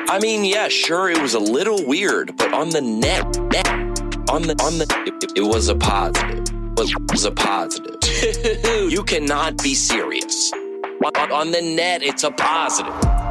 I mean, yeah, sure, it was a little weird, but on the net, it was a positive. It was a positive. Dude, you cannot be serious. On the net, it's a positive.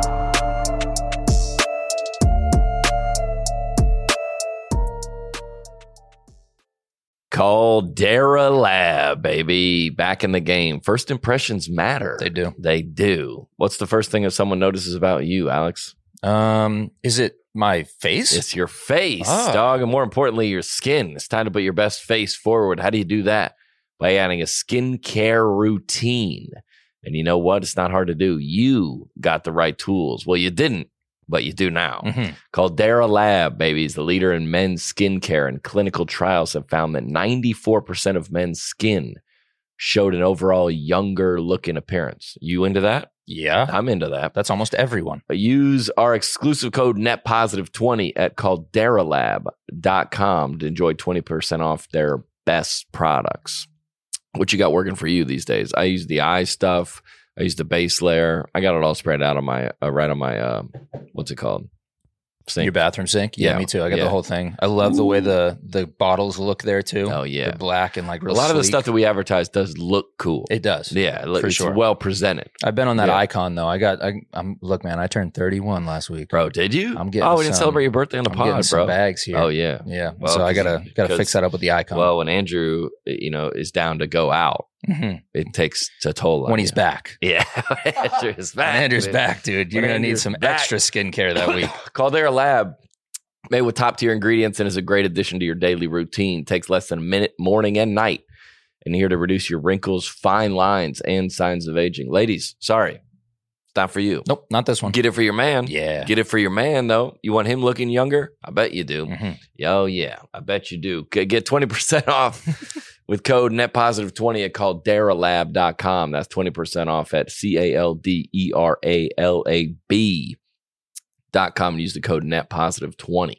Caldera Lab, baby. Back in the game. First impressions matter. They do. They do. What's the first thing if someone notices about you, Alex? Is it my face? It's your face, dog. And more importantly, your skin. It's time to put your best face forward. How do you do that? By adding a skincare routine. And you know what? It's not hard to do. You got the right tools. Well, you didn't, but you do now. Caldera Lab, baby, is the leader in men's skincare, and clinical trials have found that 94% of men's skin showed an overall younger looking appearance. You into that? Yeah. I'm into that. That's almost everyone. Use our exclusive code NETPOSITIVE20 at calderalab.com to enjoy 20% off their best products. What you got working for you these days? I use the eye stuff. I use the base layer. I got it all spread out on my right on my what's it called? Sink. Your bathroom sink? Yeah, me too. I got the whole thing. I love the way the bottles look there too. Oh yeah, they're black and like real a lot sleek. of the stuff that we advertise does look cool. It does. Yeah, for it's sure. well presented. I've been on that icon though. I'm look, man. I turned 31 last week, bro. Did you? I'm getting. Oh, we didn't celebrate your birthday on the pod, bro. Some bags here. Oh yeah, yeah. Well, so I gotta fix that up with the icon. Well, when Andrew, is down to go out, it takes a toll on when he's back. Yeah, Andrew's back. When Andrew's back, dude. You're gonna need some extra skincare that week. Caldera Lab, made with top tier ingredients and is a great addition to your daily routine. Takes less than a minute, morning and night, and here to reduce your wrinkles, fine lines, and signs of aging. Ladies, sorry, it's not for you. Nope, not this one. Get it for your man. Yeah, get it for your man though. You want him looking younger? I bet you do. Oh yeah, I bet you do. Get 20% off. With code NETPOSITIVE20 at calderalab.com. That's 20% off at calderalab.com and use the code NETPOSITIVE20.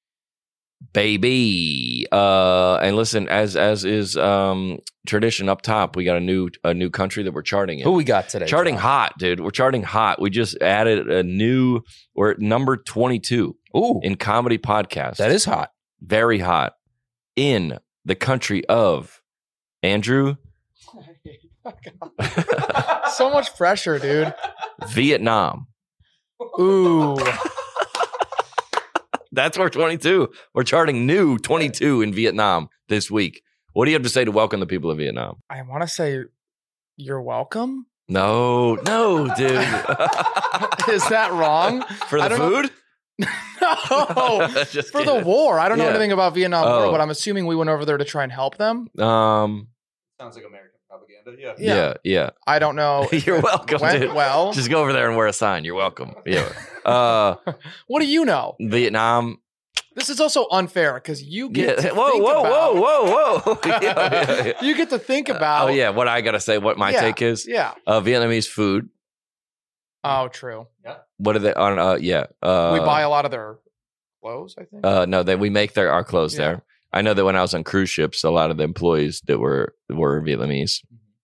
Baby. And listen, as is tradition up top, we got a new country that we're charting in. Who we got today? Charting hot, dude. We're charting hot. We just added we're at number 22 in comedy podcast. That is hot. Very hot. In the country of Andrew. So much pressure, dude. Vietnam. Ooh. That's where 22. We're charting new 22 in Vietnam this week. What do you have to say to welcome the people of Vietnam? I want to say you're welcome. No, dude. Is that wrong? For the food? No, for the war. I don't know anything about Vietnam War, but I'm assuming we went over there to try and help them. Sounds like American propaganda. Yeah. I don't know. You're welcome, dude. Well, just go over there and wear a sign. You're welcome. Yeah. What do you know? Vietnam. This is also unfair because you get to whoa. You get to think about. What I gotta say. What my take is. Yeah. Vietnamese food. Oh, true. Yeah. What are they on? We buy a lot of their clothes, I think. No, we make our clothes there. I know that when I was on cruise ships, a lot of the employees that were Vietnamese.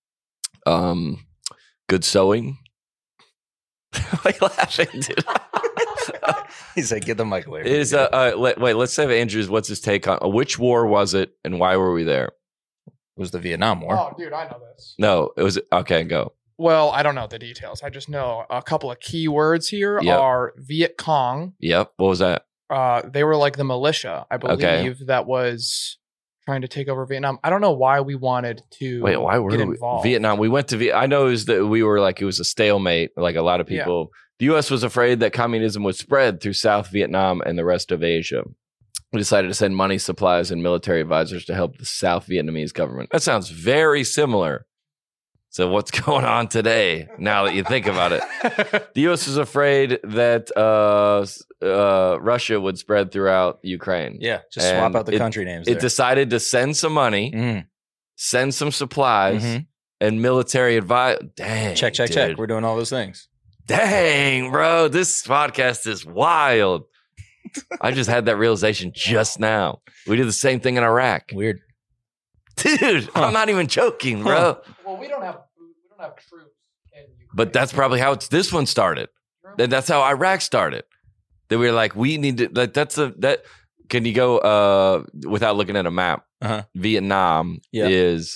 Good sewing. Why are you laughing, dude? He's like, get the mic away. Wait, let's say Andrew's. What's his take on which war was it, and why were we there? It was the Vietnam War. Oh, dude, I know this. No, it was okay. Go. Well, I don't know the details. I just know a couple of key words here are Viet Cong. Yep. What was that? They were like the militia, I believe, that was trying to take over Vietnam. I don't know why we wanted to why were get we involved. Vietnam? We went to I know that we were like, it was a stalemate. Like a lot of people, the U.S. was afraid that communism would spread through South Vietnam and the rest of Asia. We decided to send money, supplies, and military advisors to help the South Vietnamese government. That sounds very similar. So what's going on today, now that you think about it? The U.S. was afraid that Russia would spread throughout Ukraine. Yeah, just swap out the country names. It decided to send some money, send some supplies, and military advice. Dang. Check. We're doing all those things. Dang, bro. This podcast is wild. I just had that realization just now. We did the same thing in Iraq. Weird. Dude, I'm not even joking, bro. Well, we don't have troops in Ukraine. But that's probably how this one started. That's how Iraq started. That we were like, we need to, that. Can you go without looking at a map? Vietnam is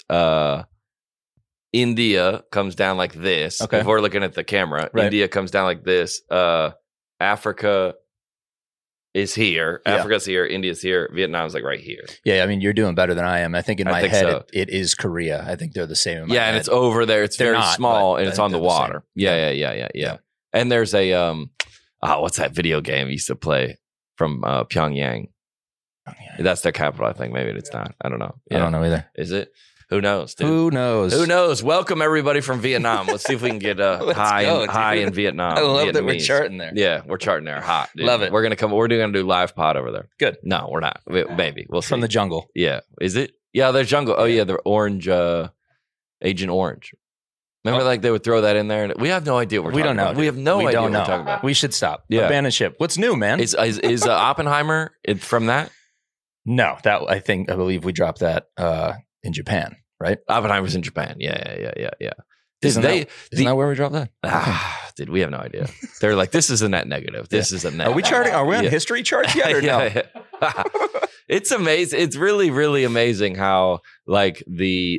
India comes down like this. Okay. If we're looking at the camera, right. India comes down like this. Africa is here. Africa's here. India's here. Vietnam's like right here. Yeah, I mean, you're doing better than I am. I think in my head, it is Korea. I think they're the same in my head. And it's over there. It's very small, and it's on the water. Yeah. And there's a, what's that video game you used to play from Pyongyang? That's their capital, I think. Maybe it's not. I don't know. I don't know either. Is it? Who knows, dude? Who knows? Welcome everybody from Vietnam. Let's see if we can get high in Vietnam. I love that we're charting there. Yeah, we're charting there hot. Dude. Love it. We're gonna do live pod over there. Good. No, we're not. Maybe we'll see. From the jungle. Yeah. Is it? Yeah, there's jungle. Oh yeah, the orange Agent Orange. Remember, like they would throw that in there, and we have no idea what we're talking about. We have no idea what we're talking about. We should stop. Abandon ship. What's new, man? Is Oppenheimer from that? No, I believe we dropped that in Japan, right? Oppenheimer's in Japan. Yeah. Isn't that where we dropped that? Dude, we have no idea. They're like, this is a net negative. This is a net. Are we charting? Are we on history charts yet or no? It's amazing. It's really, really amazing how like the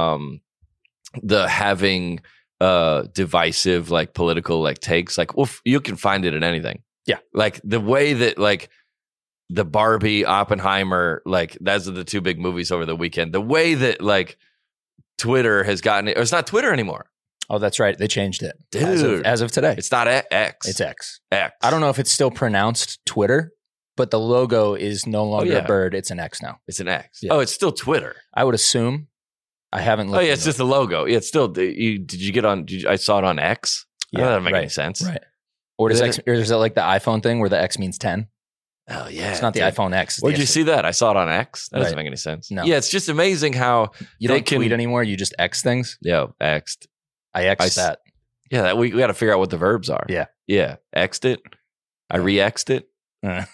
having divisive like political like takes like you can find it in anything. Yeah, like the way that like. The Barbie, Oppenheimer, like those are the two big movies over the weekend. The way that like Twitter has gotten it, or it's not Twitter anymore. Oh, that's right. They changed it. Dude. As of today. It's not X. It's X. X. I don't know if it's still pronounced Twitter, but the logo is no longer a bird. It's an X now. It's an X. Yeah. Oh, it's still Twitter. I would assume. I haven't looked. Oh, yeah, it's just the logo. Yeah, it's still, did you get on, I saw it on X. Yeah. That doesn't make any sense. Right. Or is it like the iPhone thing where the X means 10? Oh, yeah. It's not the iPhone X. Where'd you see that? I saw it on X. That doesn't make any sense. No. Yeah, it's just amazing how you don't tweet anymore. You just X things. Yeah, X'd. I X'd that. Yeah, we got to figure out what the verbs are. Yeah. Yeah. X'd it. I re-X'd it. Re-X'd.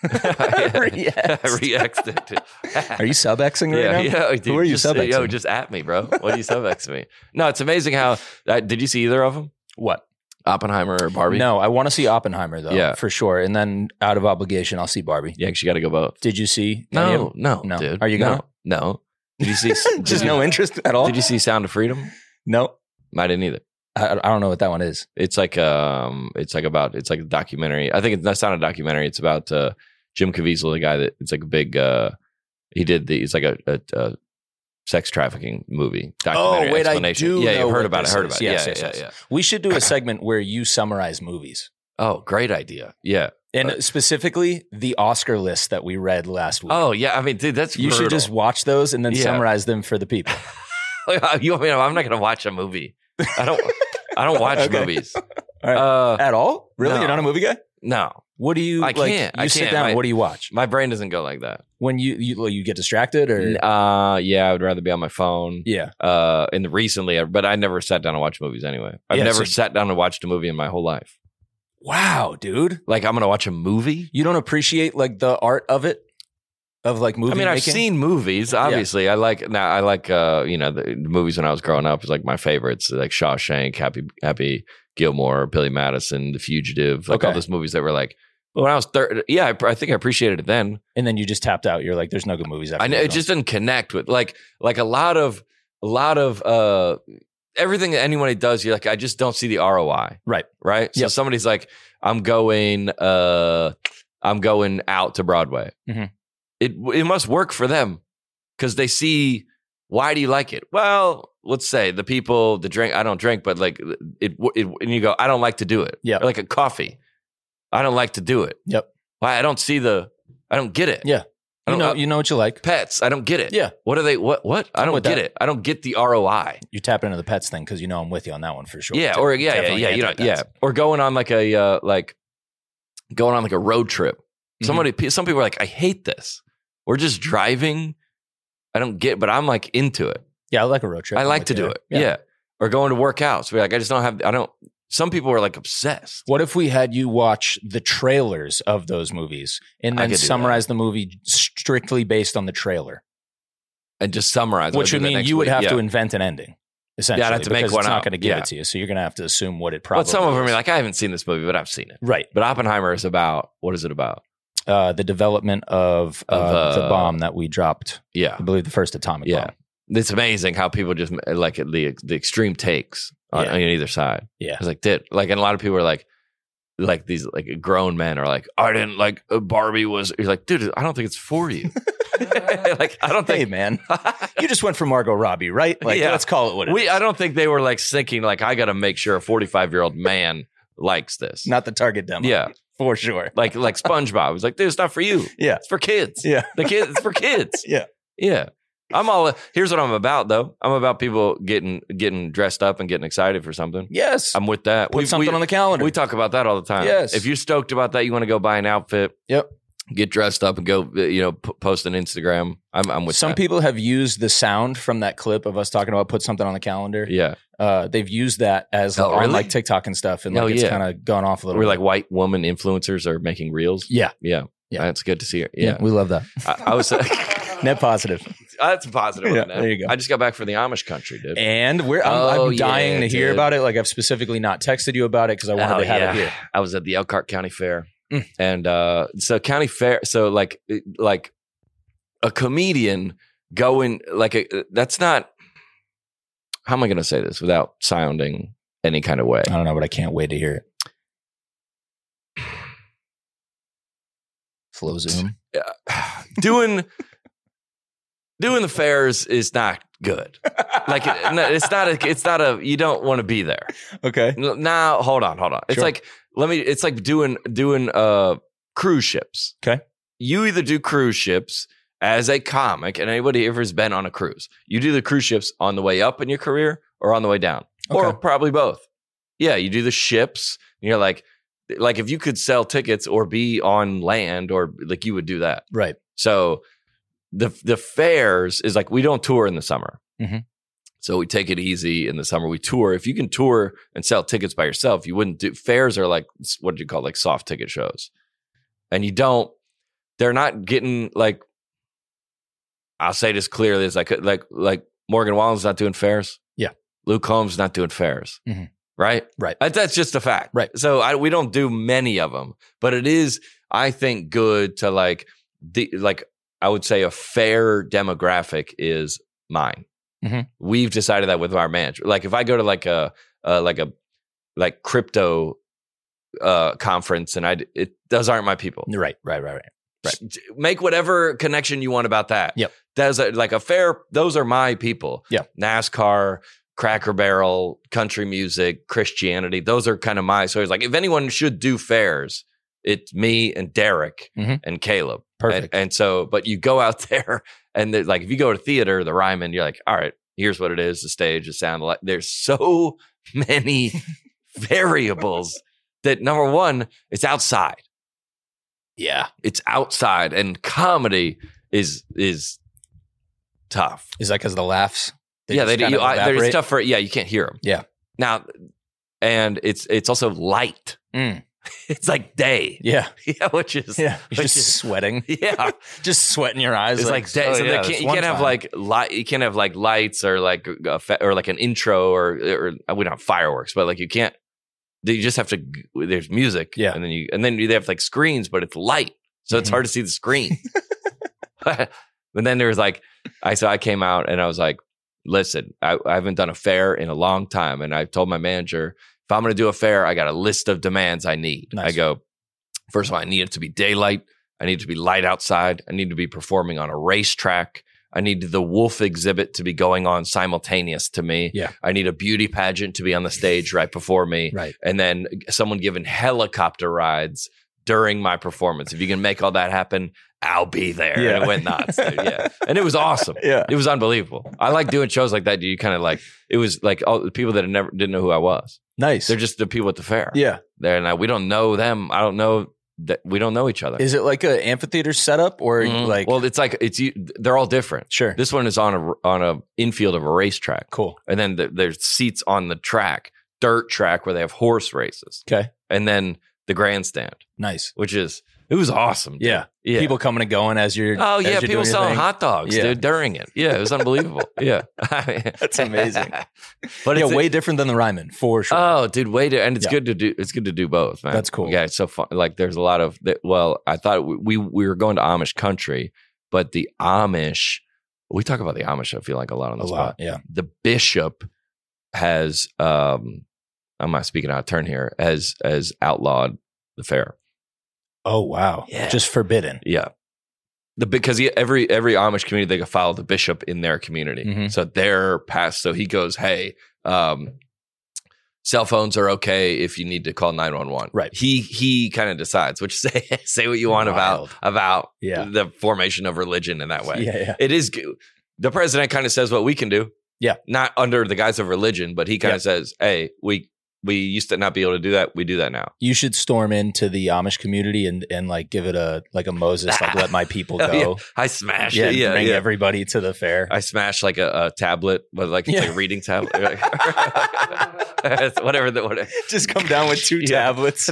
I re-X'd it. Are you sub-Xing right now? Yeah. Dude, who are you sub-Xing? Yo, just at me, bro. What do you sub-X me? No, it's amazing how, did you see either of them? What? Oppenheimer or Barbie? No, I want to see Oppenheimer though, for sure. And then out of obligation, I'll see Barbie. Yeah, because you got to go both. Did you see? No, dude. Are you going? No. Did you see? Just no interest at all? Did you see Sound of Freedom? No, I didn't either. I don't know what that one is. It's like a documentary. I think that's not a documentary. It's about Jim Caviezel, the guy that it's like a big. It's like a sex trafficking movie documentary. Oh wait, explanation. I do. Yeah, you've heard about it. Yes. We should do a segment where you summarize movies. Oh, great idea. Yeah. And specifically the Oscar list that we read last week. Oh yeah, I mean, dude, that's you brutal. should just watch those and then summarize them for the people. I'm not going to watch a movie. I don't watch movies at all. Really, no. You're not a movie guy? No. What do you? You sit down. What do you watch? My brain doesn't go like that. When you get distracted, or yeah, I would rather be on my phone. Yeah. And recently, but I never sat down to watch movies anyway. I've never sat down and watched a movie in my whole life. Wow, dude! Like I'm gonna watch a movie. You don't appreciate like the art of it, of like movie. I mean, I've seen movies. Obviously, I like the movies when I was growing up. Is like my favorites, like Shawshank, Happy Gilmore, Billy Madison, The Fugitive, like all those movies that were like. When I was 30, I think I appreciated it then. And then you just tapped out. You're like, there's no good movies after I know it just didn't connect with like a lot of everything that anyone does. You're like, I just don't see the ROI. Right. So somebody's like, I'm going out to Broadway. Mm-hmm. It must work for them because they see. Why do you like it? Well, let's say the people, the drink. I don't drink, but like it and you go, I don't like to do it. Yeah. Or like a coffee. I don't like to do it. Yep. Why? I don't get it. Yeah. You know what you like. Pets. I don't get it. Yeah. What are they? What? I don't get it. I don't get the ROI. You tap into the pets thing because I'm with you on that one for sure. Yeah. Or yeah. Or going on like a road trip. Mm-hmm. Some people are like, I hate this. We're just driving. I don't get, but I'm like into it. Yeah, I like a road trip. I like to do it. Yeah. Or going to work out. So we're like, some people are like obsessed. What if we had you watch the trailers of those movies and then summarize the movie strictly based on the trailer? And just summarize. Which would mean you would have to invent an ending. essentially. Yeah, I have to make one it's up. not going to give it to you, so you're going to have to assume what it probably But some of them is. are like, I haven't seen this movie, but I've seen it. Right. But Oppenheimer is about, what is it about? The development of the bomb that we dropped. Yeah. I believe the first atomic bomb. It's amazing how people just like the extreme takes on either side. Yeah. It's like, and a lot of people are like these like grown men are like, I didn't like Barbie was. You're like, dude, I don't think it's for you. Like, I don't think. Hey, man, you just went for Margot Robbie, right? Like, let's call it what it is. I don't think they were like thinking like, I got to make sure a 45-year-old man likes this. Not the target demo. Yeah. For sure. Like SpongeBob. It was like, dude, it's not for you. Yeah. It's for kids. Yeah. It's for kids. Yeah. Yeah. Here's what I'm about though. I'm about people getting dressed up and getting excited for something. Yes. I'm with that. Put something on the calendar. We talk about that all the time. Yes. If you're stoked about that, you want to go buy an outfit. Yep. Get dressed up and go, post an Instagram. I'm with Some that. people have used the sound from that clip of us talking about put something on the calendar. Yeah. They've used that as on really? like TikTok and stuff. And like it's kind of gone off a little We're bit. like white woman influencers are making reels. Yeah. Yeah. That's good to see her. Yeah. We love that. I was net positive. That's a positive. Yeah, one, there you go. I just got back from the Amish country, dude. And I'm dying to hear about it. Like I've specifically not texted you about it because I wanted to have it here. I was at the Elkhart County Fair. And so county fair, so like a comedian going that's not, how am I going to say this without sounding any kind of way? I don't know, but I can't wait to hear it. Slow zoom. Doing the fairs is not good. Like it's not a you don't want to be there. Okay. Now hold on. It's Sure. like it's like doing cruise ships. Okay. You either do cruise ships as a comic, and anybody ever has been on a cruise, you do the cruise ships on the way up in your career or on the way down, or probably both. Yeah, you do the ships. And you're like if you could sell tickets or be on land, or like you would do that. Right. So the fairs is like we don't tour in the summer. Mm-hmm. So we take it easy in the summer. We tour. If you can tour and sell tickets by yourself, you wouldn't do. Fairs are like, what do you call it? Like soft ticket shows. And they're not getting like, I'll say this clearly, it's like Morgan Wallen's not doing fairs. Yeah. Luke Combs not doing fairs. Mm-hmm. Right? Right. That's just a fact. Right. So we don't do many of them, but it is, I think, good to I would say a fair demographic is mine. Mm-hmm. We've decided that with our manager. Like if I go to like a crypto conference, and those aren't my people. Right. Make whatever connection you want about that. Yep. That's like a fair. Those are my people. Yeah. NASCAR, Cracker Barrel, country music, Christianity. Those are kind of my. So it's like if anyone should do fairs, it's me and Derek and Caleb. Perfect. And so, but you go out there and like, if you go to theater, the Ryman, you're like, all right, here's what it is. The stage, the sound, there's so many variables that number one, it's outside. Yeah. It's outside, and comedy is tough. Is that because of the laughs? There's stuff for, you can't hear them. Yeah. Now, and it's also light. It's like day. Yeah. Yeah, which is sweating. Yeah. Just sweating your eyes. It's like day. So you can't have like light. You can't have like lights or like an intro or we don't have fireworks, but like you can't. You just have to. There's music. Yeah. And then they have like screens, but it's light, so it's hard to see the screen. But then there was like, I came out and I was like, listen, I haven't done a fair in a long time, and I told my manager, if I'm going to do a fair, I got a list of demands I need. Nice. I go, first of all, I need it to be daylight. I need it to be light outside. I need to be performing on a racetrack. I need the wolf exhibit to be going on simultaneous to me. Yeah. I need a beauty pageant to be on the stage right before me. Right. And then someone giving helicopter rides during my performance. If you can make all that happen, I'll be there. Yeah. And it went nuts, dude. Yeah. And it was awesome. Yeah. It was unbelievable. I like doing shows like that. You kind of like, it was like all the people that didn't know who I was. Nice. They're just the people at the fair. Yeah. We don't know them. I don't know that we don't know each other. Is it like an amphitheater setup or like? Well, it's like they're all different. Sure. This one is on a infield of a racetrack. Cool. And then there's seats on the track, dirt track where they have horse races. Okay. And then the grandstand. Nice. It was awesome. Yeah. People coming and going as you're. Oh yeah, people selling hot dogs, dude, during it. Yeah, it was unbelievable. Yeah, that's amazing. But it's way different than the Ryman for sure. Oh, dude, and it's good to do. It's good to do both, man. That's cool. Yeah, it's so fun. Like, there's a lot of. Well, I thought we were going to Amish country, but the Amish. We talk about the Amish. I feel like a lot on the spot. Yeah. The bishop has. I'm not speaking out of turn here. Has outlawed the fair. Oh wow! Yeah. Just forbidden. Yeah, because every Amish community, they can follow the bishop in their community. Mm-hmm. So they're past. So he goes, "Hey, cell phones are okay if you need to call 911." Right. He kind of decides. Which say what you want about the formation of religion in that way. Yeah. It is. The president kind of says what we can do. Yeah. Not under the guise of religion, but he kind of says, "Hey, we used to not be able to do that. We do that now." You should storm into the Amish community and like give it a Moses, like let my people go. Yeah. I smashed it. Yeah, bring everybody to the fair. I smashed like a tablet, but like it's like a reading tablet. whatever. Just come down with 2 tablets.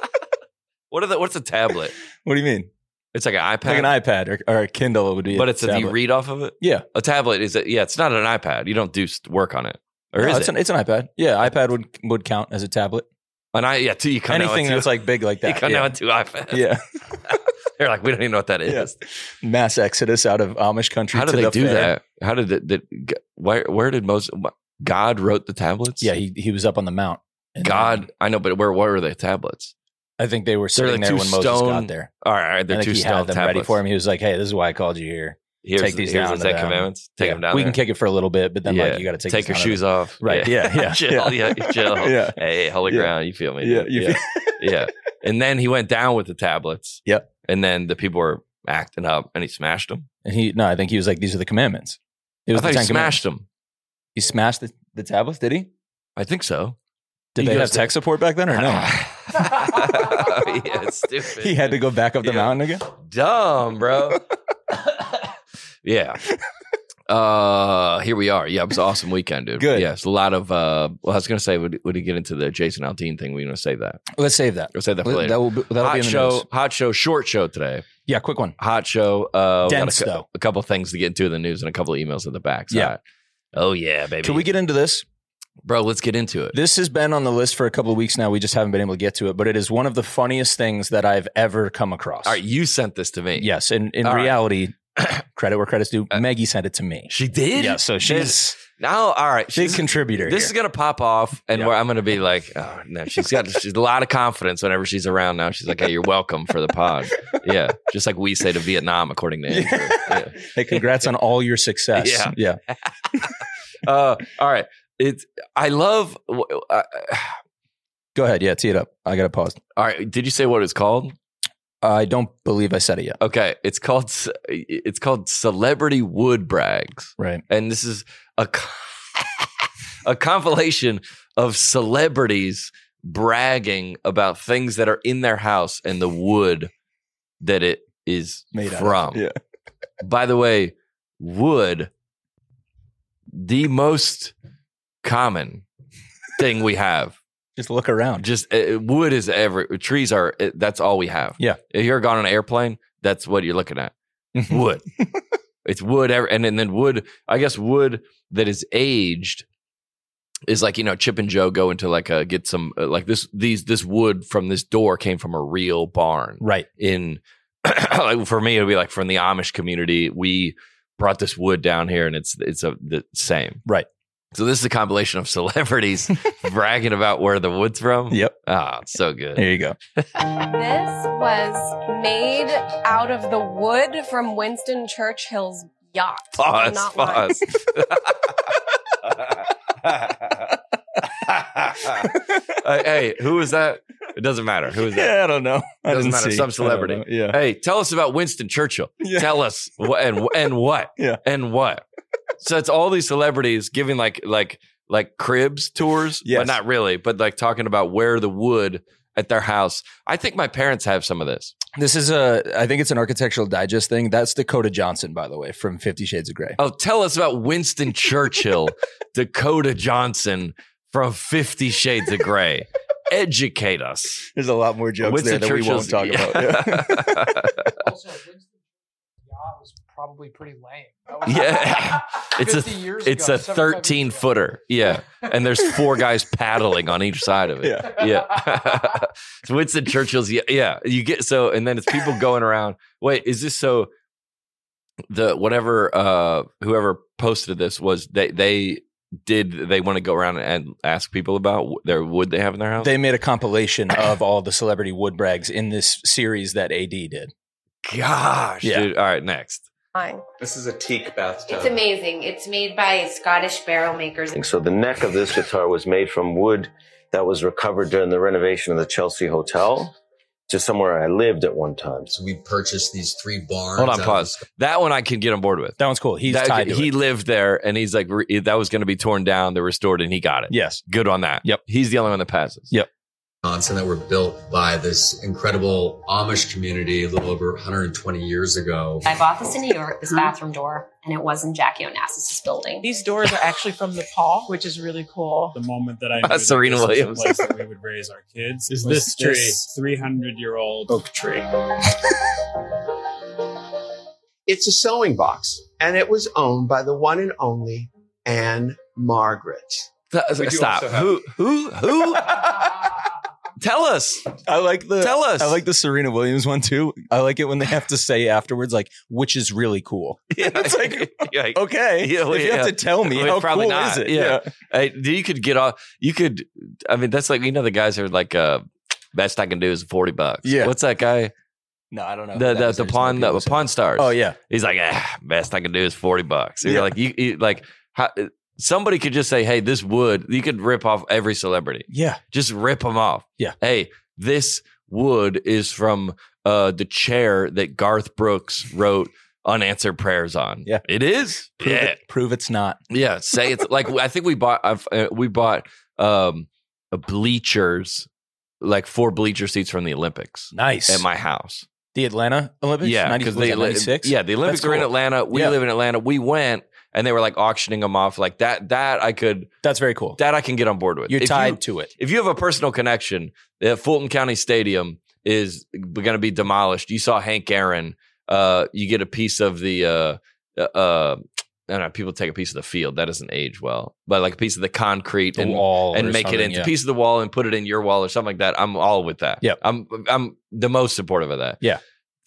What's a tablet? What do you mean? It's like an iPad. Like an iPad or a Kindle would be. But do you read off of it? Yeah. A tablet it's not an iPad. You don't do work on it. Or no, is it? It's an iPad. Yeah, iPad would count as a tablet. You come anything that's like big like that. You come down with 2 iPads. Yeah. They're like, we don't even know what that is. Yeah. Mass exodus out of Amish country. How did they do that? How did where did Moses? God wrote the tablets? Yeah, he was up on the mount. God, I know, but where were the tablets? I think they were sitting there when Moses got there. All right, they're 2 stone tablets. Ready for him. He was like, "Hey, this is why I called you here. Take these down. Here's the 10 commandments. Take them down. We can kick it for a little bit, but then you got to take your shoes off. Right? Yeah. Chill. Yeah. Hey, holy ground. You feel me? Yeah. Yeah. And then he went down with the tablets. Yep. And then the people were acting up, and he smashed them. And I think he was like, "These are the commandments." I thought he smashed them. He smashed the tablets. Did he? I think so. Did they have tech support back then or no? Yeah, it's stupid. He had to go back up the mountain again? Dumb, bro. Yeah. Here we are. Yeah, it was an awesome weekend, dude. Good. Yeah, it's a lot of I was going to say, would he get into the Jason Aldean thing? We're going to save that. Let's save that. We'll save that for later. That'll be in the news. Hot show, short show today. Yeah, quick one. Hot show. Dense, though. A couple things to get into in the news and a couple of emails at the back. So yeah. Oh, yeah, baby. Can we get into this? Bro, let's get into it. This has been on the list for a couple of weeks now. We just haven't been able to get to it, but it is one of the funniest things that I've ever come across. All right, you sent this to me. Yes, in reality, credit where credit's due, Maggie sent it to me. She did? Yeah, so she's... Now, all right. She's a contributor. This is going to pop off, and where I'm going to be like, oh, no, she's a lot of confidence whenever she's around now. She's like, hey, you're welcome for the pod. Yeah. Just like we say to Vietnam, according to Andrew. Yeah. Hey, congrats on all your success. Yeah. All right. I love. Go ahead. Yeah, tee it up. I got to pause. All right. Did you say what it's called? I don't believe I said it yet. Okay. It's called Celebrity Wood Brags. Right. And this is a compilation of celebrities bragging about things that are in their house and the wood that it is made from. Yeah. By the way, wood, the most common thing we have. Just look around. Just wood is trees are, that's all we have. Yeah. If you're gone on an airplane, that's what you're looking at. Wood. It's wood. And then wood, I guess wood that is aged is like, Chip and Joe go into like get some, like this wood from this door came from a real barn. Right. Like for me, it would be like from the Amish community. We brought this wood down here and it's the same. Right. So this is a compilation of celebrities bragging about where the wood's from. Yep. It's so good. There you go. This was made out of the wood from Winston Churchill's yacht. Pause. Hey, who is that? It doesn't matter. Who is that? Yeah, I don't know. It doesn't matter. Some celebrity. Yeah. Hey, tell us about Winston Churchill. Yeah. Tell us and what? Yeah. And what? So it's all these celebrities giving like cribs tours, yes. But not really, but like talking about where the wood at their house. I think my parents have some of this. This is I think it's an Architectural Digest thing. That's Dakota Johnson, by the way, from 50 Shades of Grey. Oh, tell us about Winston Churchill, Dakota Johnson from 50 Shades of Grey. Educate us. There's a lot more jokes Winston there that we won't talk about. Yeah. Also, Winston yacht was probably pretty lame. Yeah, it's a 13-footer. Yeah, and there's 4 guys paddling on each side of it. Yeah. So Winston Churchill's. Yeah, you get so, and then it's people going around. Wait, is this so? The whoever posted this was they want to go around and ask people about their wood they have in their house? They made a compilation of all the celebrity wood brags in this series that AD did. Gosh, dude. All right, next. Fine. This is a teak bathtub. It's amazing. It's made by Scottish barrel makers. So the neck of this guitar was made from wood that was recovered during the renovation of the Chelsea Hotel. Just somewhere I lived at one time. So we purchased these 3 barns. Hold on, pause. That one I can get on board with. That one's cool. He's tied to it. He lived there, and he's like, that was going to be torn down. They restored it, and he got it. Yes. Good on that. Yep. He's the only one that passes. Yep. That were built by this incredible Amish community a little over 120 years ago. I bought this in New York, this bathroom door, and it was in Jackie Onassis' building. These doors are actually from Nepal, which is really cool. The moment that I knew Serena that this Williams. was the place that we would raise our kids is this tree, 300-year-old oak tree. It's a sewing box, and it was owned by the one and only Anne Margaret. Stop. Who? Tell us. Tell us. I like the Serena Williams one too. I like it when they have to say afterwards, like, which is really cool. Yeah, it's like, okay. Yeah, if you have to tell me, how probably cool not. is it? Yeah. You could get off. You could. I mean, that's like, the guys are like, best I can do is $40. Yeah. What's that guy? No, I don't know. The Pawn Stars. Oh yeah. He's like, best I can do is $40. So you're like, you like how. Somebody could just say, hey, this wood, you could rip off every celebrity. Yeah. Just rip them off. Yeah. Hey, this wood is from the chair that Garth Brooks wrote Unanswered Prayers on. Yeah. It is? Prove it's not. Yeah. Say it's like, I think we bought bleachers, like 4 bleacher seats from the Olympics. Nice. At my house. The Atlanta Olympics? Yeah. Because the Olympics are in Atlanta. We live in Atlanta. We went. And they were like auctioning them off like that. That's very cool. That I can get on board with. You're tied to it. If you have a personal connection, the Fulton County Stadium is going to be demolished. You saw Hank Aaron. You get a piece of the, I don't know, people take a piece of the field. That doesn't age well. But like a piece of the concrete and wall and make it into a piece of the wall and put it in your wall or something like that. I'm all with that. Yeah. I'm the most supportive of that. Yeah.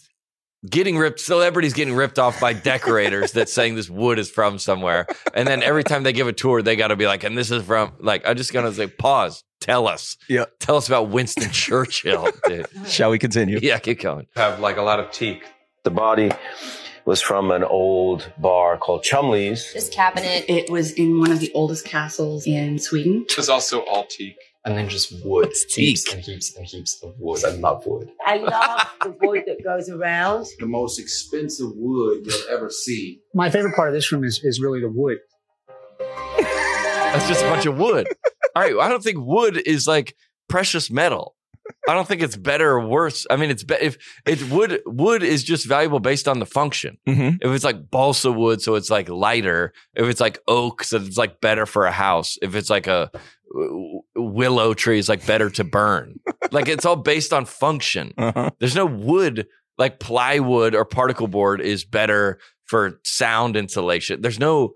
Celebrities getting ripped off by decorators that's saying this wood is from somewhere. And then every time they give a tour, they got to be like, and this is from, like, I'm just going to say, pause, tell us. Yeah. Tell us about Winston Churchill, dude. Shall we continue? Yeah, keep going. Have like a lot of teak. The body was from an old bar called Chumley's. This cabinet, it was in one of the oldest castles in Sweden. It was also all teak. And then just wood. Heaps and heaps and heaps of wood. I love wood. I love the wood that goes around. The most expensive wood you'll ever see. My favorite part of this room is really the wood. That's just a bunch of wood. All right. I don't think wood is like precious metal. I don't think it's better or worse. I mean, if it's wood is just valuable based on the function. Mm-hmm. If it's like balsa wood, so it's like lighter. If it's like oak, so it's like better for a house. If it's like a willow tree, it's like better to burn. Like it's all based on function. Uh-huh. There's no wood like plywood or particle board is better for sound insulation. There's no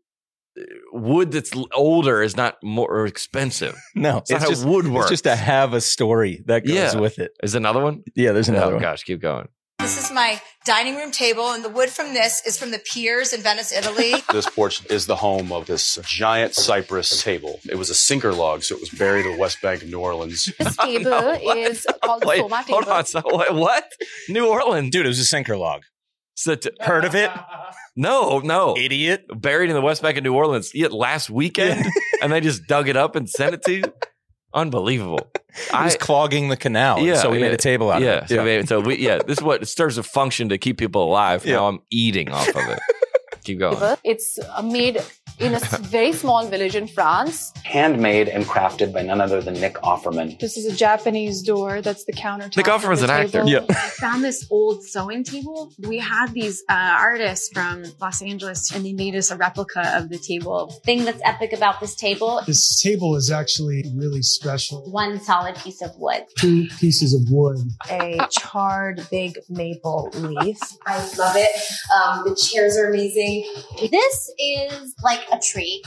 wood that's older is not more expensive. No, it's not how wood works. It's just to have a story that goes with it. Is another one? Yeah, there's another one. Gosh, keep going. This is my dining room table, and the wood from this is from the piers in Venice, Italy. This porch is the home of this giant cypress table. It was a sinker log, so it was buried in the West Bank of New Orleans. This table is called the Soma table. Hold on, so what? New Orleans? Dude, it was a sinker log. So heard of it? No. Idiot. Buried in the West Bank of New Orleans last weekend, and they just dug it up and sent it to you? Unbelievable. It was clogging the canal, so we made a table out of it. This is what it serves a function to keep people alive. Now I'm eating off of it. Keep going. It's made in a very small village in France. Handmade and crafted by none other than Nick Offerman. This is a Japanese door. That's the countertop. Nick Offerman's an actor. Yeah. I found this old sewing table. We had these artists from Los Angeles, and they made us a replica of the table. The thing that's epic about this table. This table is actually really special. One solid piece of wood. 2 pieces of wood. A charred big maple leaf. I love it. The chairs are amazing. This is like a tree.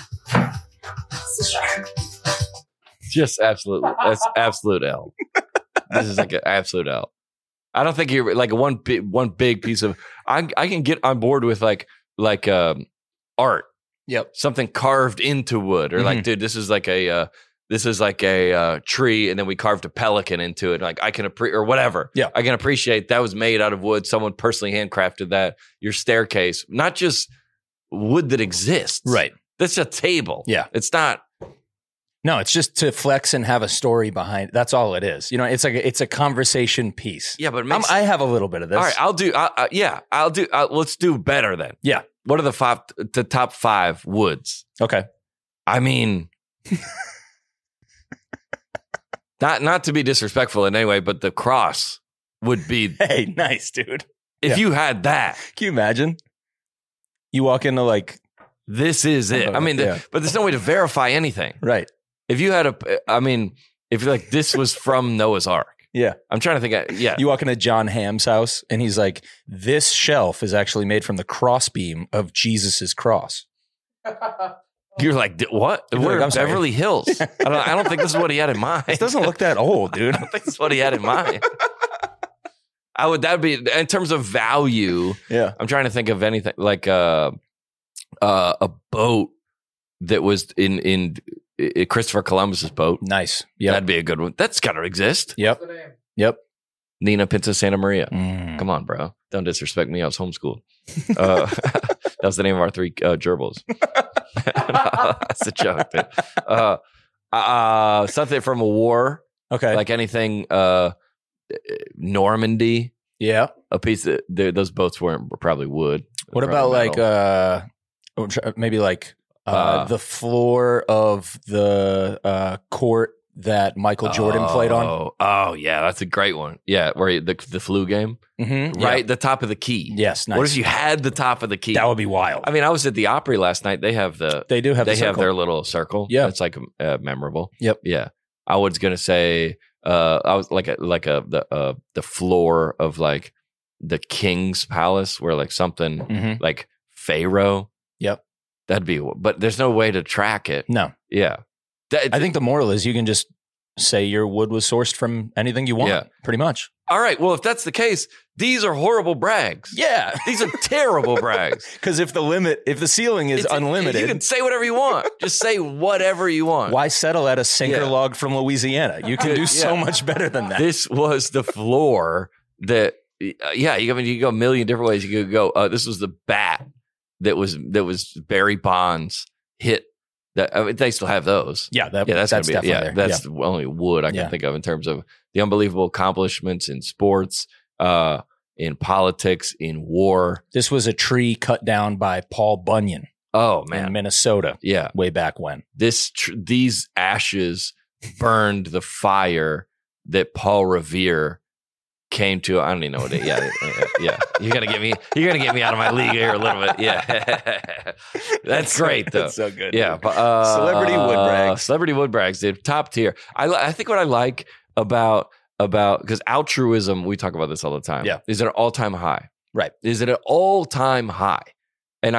Just absolutely. That's absolute L. This is like an absolute L. I don't think you're like one big piece of. I can get on board with like art. Yep. Something carved into wood, or like, dude, this is like a tree, and then we carved a pelican into it. Like I can or whatever. Yeah, I can appreciate that was made out of wood. Someone personally handcrafted that. Your staircase, not just wood that exists. Right. That's a table. Yeah. It's not. No, it's just to flex and have a story behind. That's all it is. You know, it's like it's a conversation piece. Yeah, but I have a little bit of this. All right, I'll do. Let's do better then. Yeah. What are the top 5 woods? Okay. I mean, not to be disrespectful in any way, but the cross would be. Hey, nice, dude. If you had that, can you imagine? You walk into like, this is it. I mean, but there's no way to verify anything. Right. If you had if you're like, this was from Noah's Ark. Yeah. I'm trying to think. Yeah. You walk into John Hamm's house and he's like, this shelf is actually made from the crossbeam of Jesus's cross. You're like, what? We're in Beverly Hills. I don't think this is what he had in mind. It doesn't look that old, dude. I don't think this is what he had in mind. That would be in terms of value. Yeah. I'm trying to think of anything like a boat that was in Christopher Columbus's boat. Nice. Yeah. That'd be a good one. That's got to exist. Yep. Yep. Nina Pinta Santa Maria. Come on, bro. Don't disrespect me. I was homeschooled. That was the name of our 3 gerbils. That's a joke, dude. Something from a war. Okay. Like anything Normandy. Yeah. A piece of those boats were probably wood. What about metal. Maybe like the floor of the court that Michael Jordan played on? Oh, yeah. That's a great one. Yeah. Where the flu game. Mm-hmm. Right? Yeah. The top of the key. Yes. Nice. What if you had the top of the key? That would be wild. I mean, I was at the Opry last night. They have the their little circle. Yeah. It's like memorable. Yep. Yeah. I was going to say, I was like the floor of like the king's palace where like something like Pharaoh. Yep. That'd be, but there's no way to track it. No. Yeah. I think the moral is you can just say your wood was sourced from anything you want, pretty much. All right. Well, if that's the case, these are horrible brags. Yeah. These are terrible brags. Because if the ceiling is unlimited. You can say whatever you want. Just say whatever you want. Why settle at a sinker log from Louisiana? You can do so much better than that. This was the floor that, you can go a million different ways. You could go, this was the bat that was Barry Bonds hit. They still have those. Yeah, that's definitely there. That's the only wood I can think of in terms of the unbelievable accomplishments in sports, in politics, in war. This was a tree cut down by Paul Bunyan. Oh man, in Minnesota. Yeah, way back when. These ashes burned the fire that Paul Revere came to. I don't even know what it. Yeah. You're gonna get me out of my league here a little bit. Yeah, that's great though. That's so good. Yeah, but celebrity wood brags. Celebrity wood brags, dude. Top tier. I think what I like about because altruism, we talk about this all the time. Yeah, is at an all-time high. Right. Is it an all-time high? And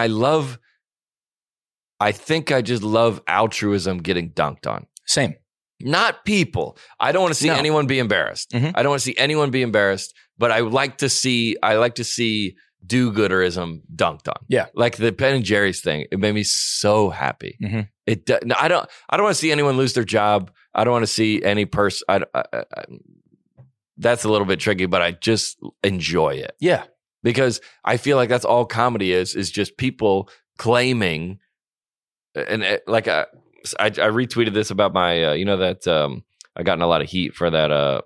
I think I just love altruism getting dunked on. Same. Not people. I don't want to see anyone be embarrassed. Mm-hmm. I don't want to see anyone be embarrassed, but I like to see do-gooderism dunked on. Yeah. Like the Ben and Jerry's thing. It made me so happy. Mm-hmm. I don't want to see anyone lose their job. I don't want to see any person. That's a little bit tricky, but I just enjoy it. Yeah. Because I feel like that's all comedy is just people claiming and I retweeted this about my, I gotten a lot of heat for that,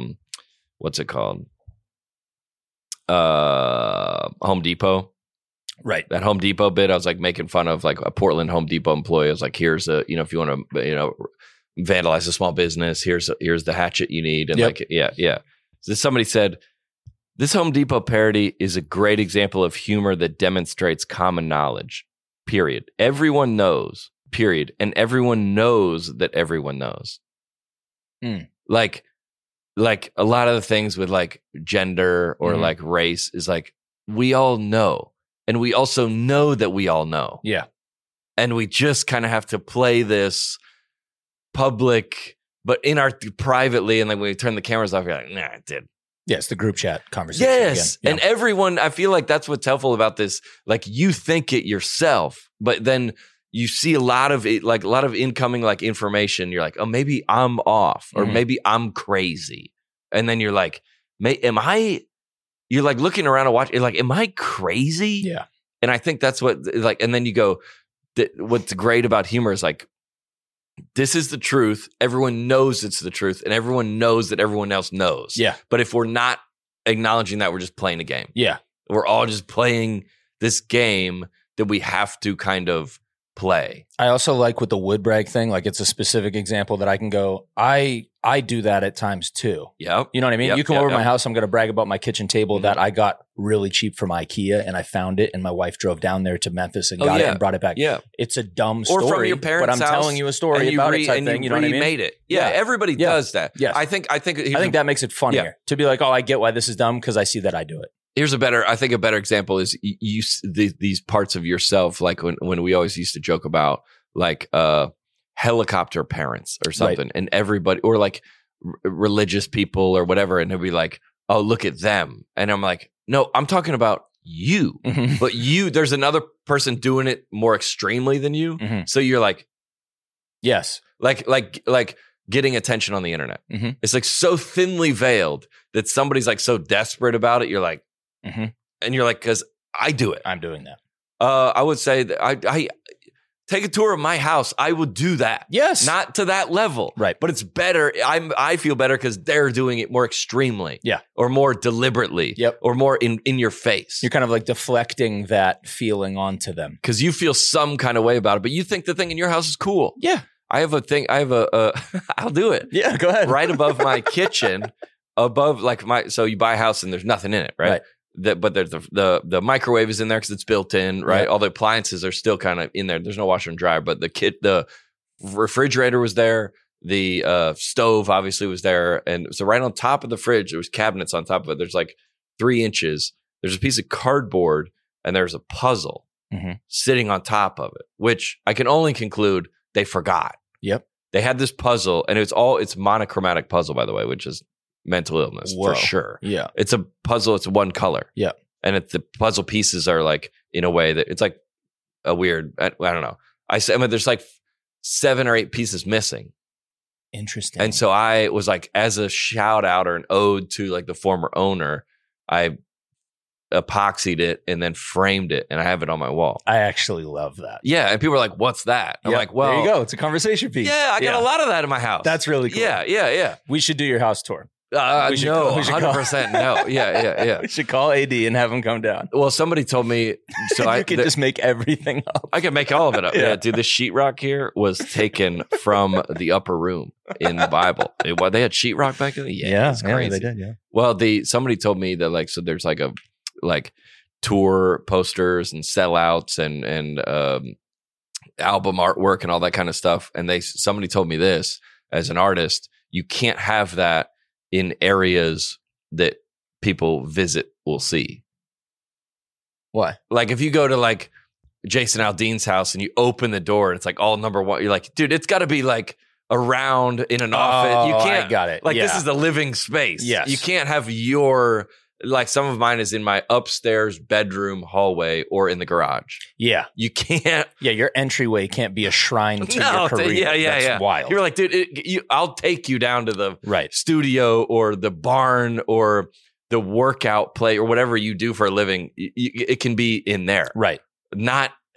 what's it called? Home Depot. Right. That Home Depot bit, I was like making fun of like a Portland Home Depot employee. I was like, here's a, if you want to, vandalize a small business, here's the hatchet you need. And So somebody said, this Home Depot parody is a great example of humor that demonstrates common knowledge, period. Everyone knows, period. And everyone knows that everyone knows. Like a lot of the things with like gender or like race is like, we all know. And we also know that we all know. Yeah. And we just kind of have to play this public, but in our privately. And then when we turn the cameras off, you're like, nah, it did. Yeah, it's the group chat conversation. Yes. Again. And everyone, I feel like that's what's helpful about this. Like you think it yourself, but then you see a lot of it, like a lot of incoming like information. You're like, oh, maybe I'm off or maybe I'm crazy. And then you're like, you're like looking around and watching, you're like, am I crazy? Yeah. And I think that's what like, and then you go, what's great about humor is like, this is the truth. Everyone knows it's the truth, and everyone knows that everyone else knows. Yeah. But if we're not acknowledging that, we're just playing a game. Yeah. We're all just playing this game that we have to kind of play. I also like with the wood brag thing, like it's a specific example that I can go, I do that at times too. Yep. You know what I mean? Yep, you come over to my house, I'm going to brag about my kitchen table that I got really cheap from IKEA, and I found it, and my wife drove down there to Memphis and got it and brought it back. Yeah. It's a dumb story. Or from your parents' but I'm house, telling you a story about it type thing. You know what I mean? Remade it. Yeah. Everybody does that. Yes. I think that makes it funnier to be like, oh, I get why this is dumb because I see that I do it. Here's a better example is these parts of yourself, like when we always used to joke about like helicopter parents or something, and everybody, or like religious people or whatever, and they'll be like, oh, look at them. And I'm like, no, I'm talking about you. But there's another person doing it more extremely than you. So you're like, yes, like getting attention on the internet. It's like so thinly veiled that somebody's like so desperate about it. You're like, and you're like, because I do it. I'm doing that. I would say that I take a tour of my house. I would do that. Yes. Not to that level. Right. But it's better. I feel better because they're doing it more extremely. Yeah. Or more deliberately. Yep. Or more in your face. You're kind of like deflecting that feeling onto them. Because you feel some kind of way about it, but you think the thing in your house is cool. Yeah. I have I'll do it. Yeah, go ahead. Right above my kitchen, above like so you buy a house and there's nothing in it, right? But there's the microwave is in there because it's built in, right? All the appliances are still kind of in there. There's no washer and dryer, but the refrigerator was there. The stove obviously was there, and so right on top of the fridge, there was cabinets on top of it. There's like 3 inches. There's a piece of cardboard, and there's a puzzle sitting on top of it, which I can only conclude they forgot. Yep, they had this puzzle, and it's monochromatic puzzle, by the way, which is mental illness for sure. Yeah. It's a puzzle. It's one color. Yeah. And the puzzle pieces are like in a way that it's like a weird, I don't know. I mean, there's like 7 or 8 pieces missing. Interesting. And so I was like, as a shout out or an ode to like the former owner, I epoxied it and then framed it, and I have it on my wall. I actually love that. Yeah. And people are like, what's that? I'm like, well, there you go. It's a conversation piece. Yeah. I got a lot of that in my house. That's really cool. Yeah. We should do your house tour. No, 100% no. Yeah. We should call AD and have him come down. Well, somebody told me, so you could just make everything up. I can make all of it up. Yeah, dude, the sheetrock here was taken from the upper room in the Bible. They had sheetrock back then? Yeah, it's crazy. They did, yeah. Well, somebody told me that so there's like tour posters and sellouts and album artwork and all that kind of stuff. And somebody told me this, as an artist, you can't have that in areas that people will see. Why? Like if you go to like Jason Aldean's house and you open the door and it's like all number 1, you're like, dude, it's got to be like around in an office. You can't. I got it. Like this is the living space. Yes. You can't have like some of mine is in my upstairs bedroom hallway or in the garage. Yeah. You can't. Yeah, your entryway can't be a shrine to your career. Yeah. That's wild. You're like, dude, I'll take you down to the right studio or the barn or the workout play or whatever you do for a living. It can be in there. Right. Not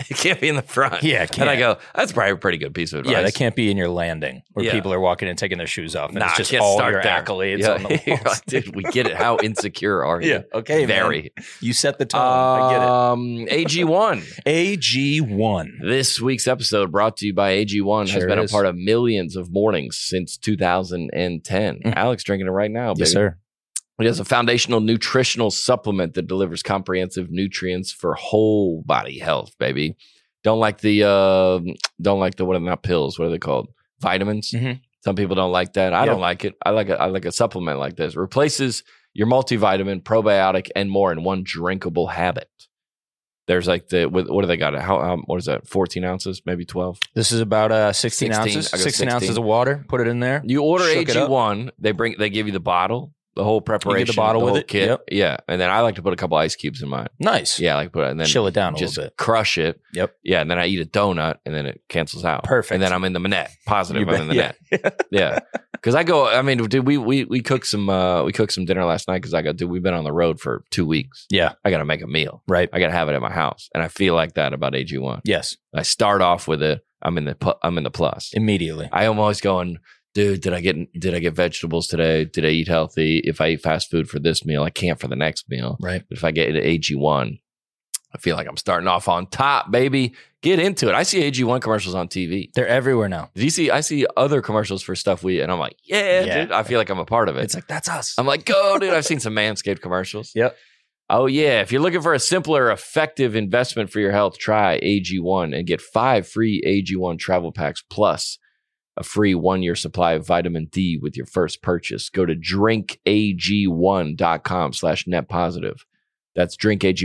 It can't be in the front. Yeah, it And I can't. go, that's probably a pretty good piece of advice. Yeah, that can't be in your landing where Yeah. people are walking in taking their shoes off. And Nah, it's I just can't all start your there. accolades Yeah. on the You're walls. like, dude, we get it. How insecure are you? Yeah, okay, Very. man. You set the tone. I get it. AG1. AG1. This week's episode brought to you by AG1 has Sure been is. a part of millions of mornings since 2010. Alex drinking it right now, baby. Yes, sir. It is a foundational nutritional supplement that delivers comprehensive nutrients for whole body health, baby. Don't like the what are not pills? What are they called? Vitamins. Mhm. Some people don't like that. I Yep. don't like it. I like a supplement like this. Replaces your multivitamin, probiotic, and more in one drinkable habit. There's like what do they got? How what is that? 14 ounces, maybe 12. This is about 16 ounces. I go 16 ounces 16. of water. Put it in there. You order Shook it up. AG1. They give you the bottle, the whole preparation, bottle the with whole it? kit. Yep. Yeah, and then I like to put a couple ice cubes in mine. Nice. Yeah, I like to put it and then Chill it down a just little bit. crush it. Yep. Yeah, and then I eat a donut, and then it cancels out. Perfect. And then I'm in the net. Positive. You I'm in the bet. net. Yeah. Because I go. I mean, dude, we cooked some dinner last night. Because I go, dude, we've been on the road for 2 weeks. Yeah. I got to make a meal. Right. I got to have it at my house, and I feel like that about AG1. Yes. I start off with it. I'm in the plus Immediately. I am always going, dude, did I get vegetables today? Did I eat healthy? If I eat fast food for this meal, I can't for the next meal. Right. But if I get an AG1, I feel like I'm starting off on top, baby. Get into it. I see AG1 commercials on TV. They're everywhere now. I see other commercials for stuff and I'm like, yeah, dude. I feel like I'm a part of it. It's like, that's us. I'm like, go, dude. I've seen some Manscaped commercials. Yep. Oh, yeah. If you're looking for a simpler, effective investment for your health, try AG1 and get 5 free AG1 travel packs plus a free 1-year supply of vitamin D with your first purchase. Go to drinkag1.com/net positive. That's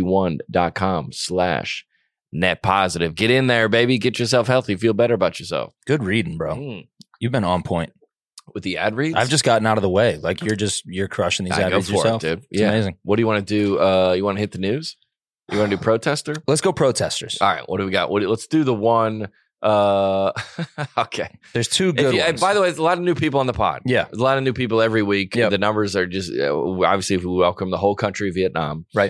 drinkag1.com/net positive. Get in there, baby. Get yourself healthy. Feel better about yourself. Good reading, bro. You've been on point. With the ad reads? I've just gotten out of the way. Like you're crushing these ad Go reads for yourself. it, dude. It's amazing. What do you want to do? You want to hit the news? You want to do protester? Let's go protesters. All right. What do we got? Let's do the one. Okay. There's two good ones. By the way, there's a lot of new people on the pod. Yeah. There's a lot of new people every week. Yep. The numbers are just, obviously, we welcome the whole country of Vietnam. Right.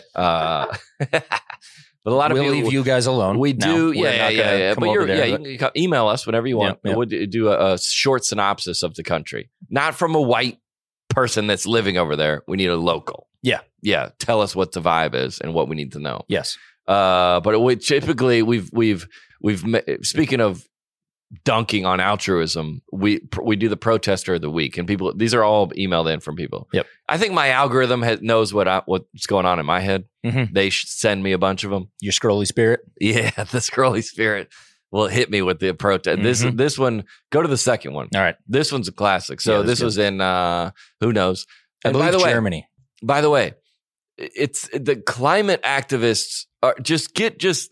But a lot of we'll people leave you guys alone. We now. do, We're not gonna yeah. come But over you're, there, you can email us whenever you want. Yep. We'll do a short synopsis of the country, not from a white person that's living over there. We need a local. Yeah. Tell us what the vibe is and what we need to know. Yes. But typically we've speaking of dunking on altruism, we do the protester of the week, and people. These are all emailed in from people. Yep. I think my algorithm knows what's going on in my head. Mm-hmm. They send me a bunch of them. Your scrolly spirit. Yeah, the scrolly spirit will hit me with the protest. Mhm. This one. Go to the second one. All right. This one's a classic. So Yeah, this was in who knows? I And believe by the Germany. By the way, it's the climate activists are get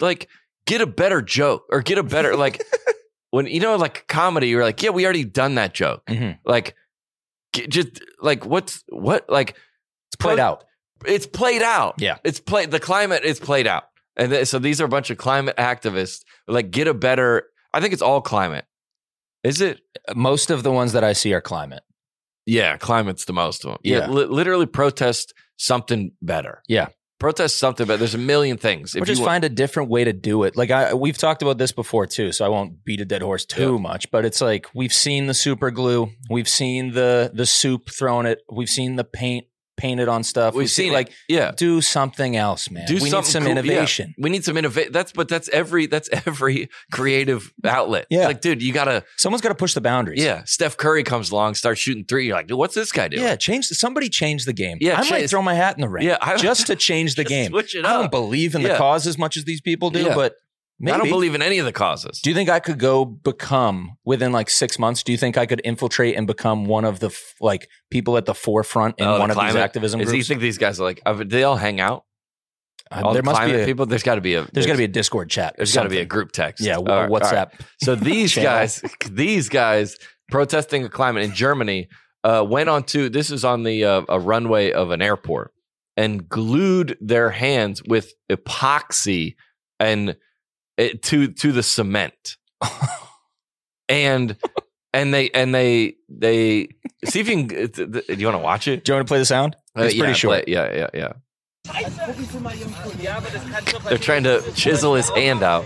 a better joke or get a better like when like comedy. You're like, yeah, we already done that joke. Mhm. Like, just like what like It's played out. It's played out. Yeah. The climate is played out. And so these are a bunch of climate activists. Like, get a better. I think it's all climate. Is it? Most of the ones that I see are climate. Yeah, climate's the most of them. Yeah, Yeah. literally protest something better. Yeah. Protest something better. There's a million things. Or just find a different way to do it. Like we've talked about this before too, so I won't beat a dead horse too much. But it's like we've seen the super glue, we've seen the soup thrown it, we've seen the paint painted on stuff. We've seen like yeah. Do something else, man. We need some cool. innovation. Yeah. We need some innovation. That's every creative outlet. Yeah. Like, dude, someone's gotta push the boundaries. Yeah. Steph Curry comes along, starts shooting 3. You're like, dude, what's this guy doing? Yeah, somebody change the game. Yeah, I might throw my hat in the ring. Yeah, just to change the game. Switch it I up. don't believe in the Yeah. cause as much as these people do, Yeah. but maybe. I don't believe in any of the causes. Do you think I could become within like 6 months? Do you think I could infiltrate and become one of the people at the forefront in one of these activism groups? Do you think these guys are like? Do they all hang out? There must be people. There's got to be a Discord chat. There's got to be a group text. Yeah, All right, WhatsApp. all right. So these channel. these guys protesting the climate in Germany went on to. This is on the a runway of an airport and glued their hands with epoxy and. To the cement, and they see if you can. Do you want to watch it? Do you want to play the sound? It's pretty short. Yeah. They're trying to chisel his hand out.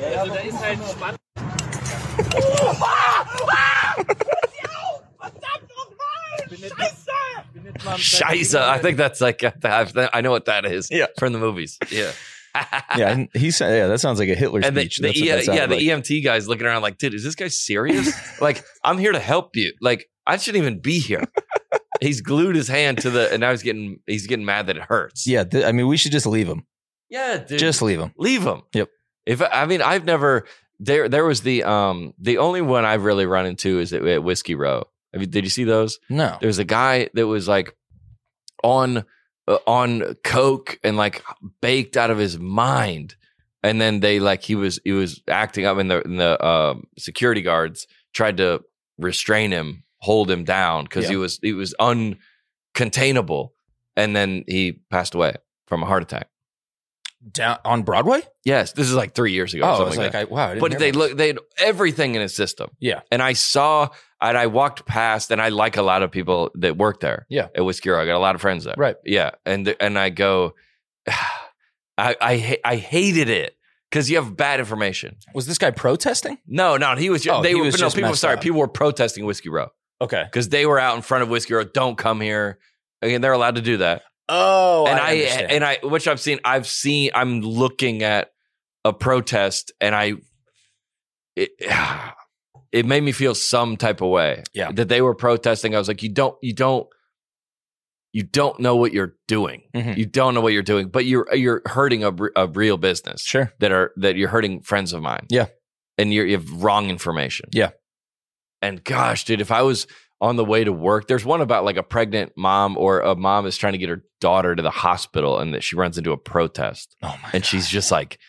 Scheiße. I think that's like, I know what that is from the movies. Yeah. Yeah, that sounds like a Hitler And speech. the That's what that sounded like. EMT guy's looking around like, dude, is this guy serious? Like, I'm here to help you. Like, I shouldn't even be here. He's glued his hand to and now he's getting mad that it hurts. Yeah, I mean, we should just leave him. Yeah, dude. Just leave him. Leave him. Yep. I've never there was the only one I've really run into is at Whiskey Row. Did you see those? No. There was a guy that was like on coke and like baked out of his mind, and then he was acting up, and the security guards tried to restrain him, hold him down because he was uncontainable, and then he passed away from a heart attack. Down on Broadway? Yes, this is like 3 years ago. Oh, or I something was like like, that. wow. But they had everything in his system. Yeah. And I walked past, and I like a lot of people that work there. Yeah. At Whiskey Row. I got a lot of friends there. Right. Yeah. And I go, I hated it because you have bad information. Was this guy protesting? No, he was just, people were protesting Whiskey Row. Okay. Because they were out in front of Whiskey Row. Don't come here. Again, they're allowed to do that. Oh, and I understand. I'm looking at a protest, and it made me feel some type of way. Yeah. That they were protesting. I was like, you don't know what you're doing. Mhm. You don't know what you're doing, but you're hurting a real business. Sure. That you're hurting friends of mine. Yeah. And you have wrong information. Yeah. And gosh, dude, if I was on the way to work, there's one about like a pregnant mom, or a mom is trying to get her daughter to the hospital, and that she runs into a protest. Oh my and she's just like,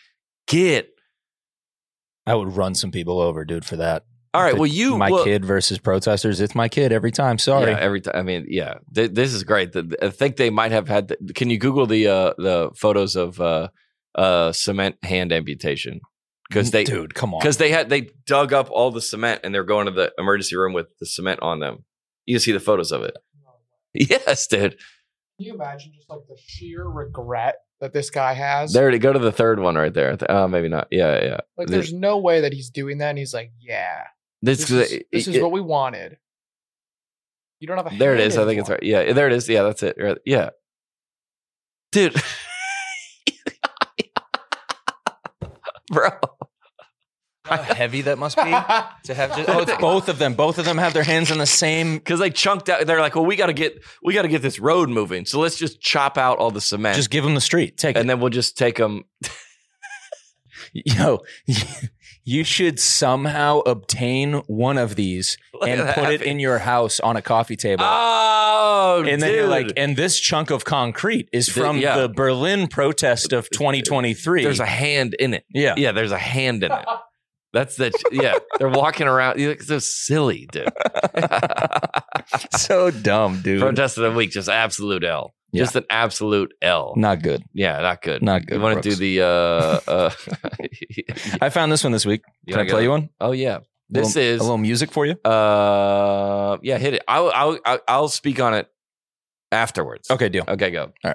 I would run some people over, dude, for that. All right, well, kid versus protesters. It's my kid every time. Sorry. Yeah, every time. I mean, yeah, this is great. I think they might have had. Can you Google the photos of cement hand amputation? Because dude, come on. Because they dug up all the cement, and they're going to the emergency room with the cement on them. You can see the photos of it. Yes, dude. Can you imagine just like the sheer regret that this guy has? There, to go to the third one right there. Maybe not. Yeah. Like, there's no way that he's doing that, and he's like, yeah. This is what we wanted. You don't have a There it hand is. I think it's right. Yeah, there it is. Yeah, that's it. Right. Yeah. Dude. Bro. How heavy that must be to have it's both of them. Both of them have their hands in the same, because they chunked out. They're like, well, we got to get this road moving. So let's just chop out all the cement. Just give them the street. Take it. And then we'll just take them. Yo, you should somehow obtain one of these and put it in your house on a coffee table. Oh, and then you're like, and this chunk of concrete is from the Berlin protest of 2023. There's a hand in it. Yeah. Yeah, there's a hand in it. That's they're walking around. You're like, so silly, dude. So dumb, dude. Protest of the week, just absolute L. Yeah. Just an absolute L. Not good. Yeah, not good. Not good. You want to do the I found this one this week. Can I play you one? Oh yeah. This a is little music for you. Yeah, hit it. I'll speak on it afterwards. Okay, deal. Okay, go. All right.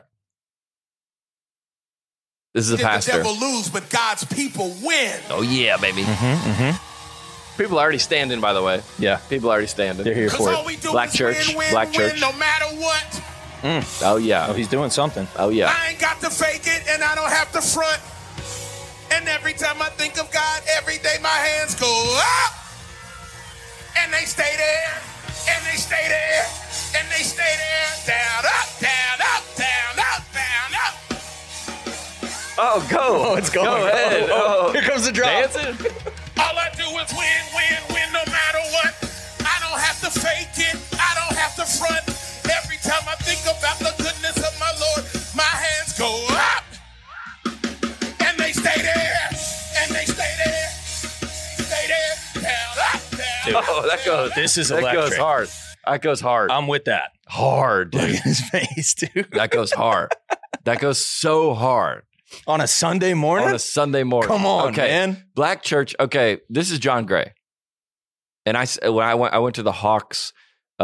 This is a pastor. The devil lose, but God's people win. Oh yeah, baby. People are already standing, by the way. Yeah. People are already standing. They're here for all we it. do Black is church. win, Black church. no matter what. Oh yeah. Oh, he's doing something. Oh yeah. I ain't got to fake it, and I don't have to front. And every time I think of God, every day my hands go up. And they stay there. And they stay there. And they stay there. Down, up, down, up, down, up, down, up. Oh, go. Oh, it's going. Go ahead. Oh. Here comes the drop. Dancing. All I do is win, no matter what. I don't have to fake it. I don't have to front. Every time I think about the goodness of my Lord, my hands go up. And they stay there. And they stay there. Stay there. Down, up, down. Oh, that goes. This is that electric. goes hard. That goes hard. I'm with that. Hard, dude. Look at his face, dude. That goes hard. That goes so hard. On a Sunday morning? On a Sunday morning. Come on, okay. man. Black church. Okay, this is John Gray. And when I went to the Hawks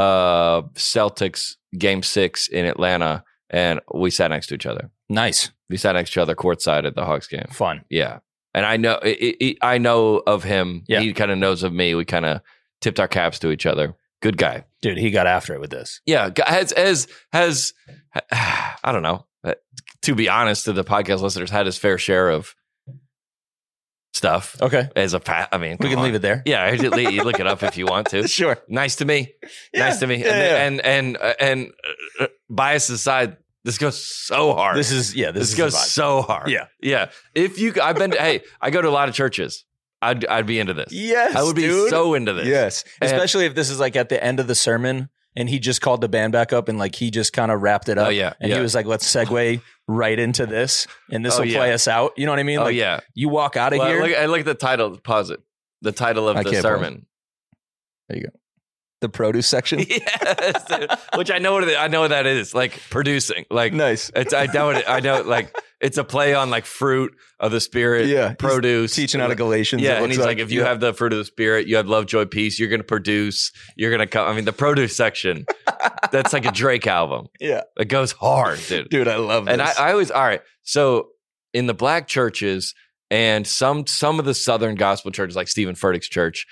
Celtics game 6 in Atlanta, and we sat next to each other. Nice. We sat next to each other courtside at the Hawks game. Fun. Yeah. And I know I know of him. Yeah. He kind of knows of me. We kind of tipped our caps to each other. Good guy. Dude, he got after it with this. Yeah. Has I don't know. To be honest, to the podcast listeners, had his fair share of stuff. Okay. As a I mean, we can leave it there. Yeah. You look it up if you want to. Sure. Nice to me. Yeah. Nice to me. Yeah, And bias aside, this goes so hard. This goes so hard. Yeah. Yeah. Hey, I go to a lot of churches. I'd be into this. Yes, I would be dude. so into this. Yes. And- Especially if this is like at the end of the sermon and he just called the band back up and like he just kind of wrapped it up. Oh, yeah. And he was like, let's segue right into this and this will play us out. You know what I mean? Oh, Like, yeah. You walk out of Well, here. I look at the title. Pause it. The title of I the can't sermon. There you go. The produce section. Yes, which I know what that is. Like producing. Like nice. I know. Like it's a play on like fruit of the spirit. Yeah. Produce. Teaching out of Galatians. Yeah, it and looks he's like, if you yeah. have the fruit of the spirit, you have love, joy, peace. You're going to produce. You're going to come. I mean, the produce section. That's like a Drake album. Yeah, it goes hard, dude. Dude, I love this. And I always all right. So in the black churches and some of the Southern gospel churches, like Stephen Furtick's church,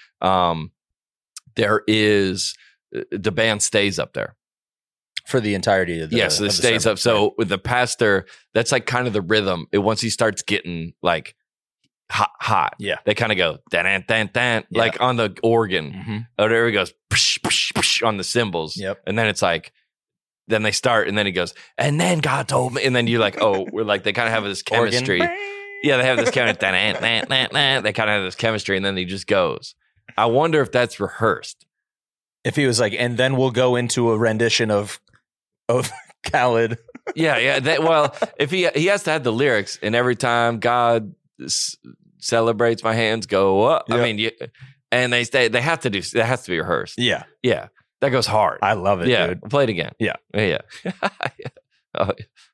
there is the band stays up there for the entirety of the so it stays sermon. up. So with the pastor, that's like kind of the rhythm. Once he starts getting like hot, yeah, they kind of go dan dan dan like on the organ. Mm-hmm. Oh, there he goes psh, psh, psh, on the cymbals. Yep, and then it's like. Then they start, and then he goes, and then God told me, and then you're like, oh, we're like they kind of have this chemistry. Yeah, they have this kind of they kind of have this chemistry, and then he just goes. I wonder if that's rehearsed. If he was like, and then we'll go into a rendition of Khaled. Yeah. Well, if he has to have the lyrics, and every time God celebrates, my hands go up. Yep. I mean, and they have to do. That has to be rehearsed. Yeah. Yeah. That goes hard. I love it, dude. Play it again. Yeah. Yeah. Oh,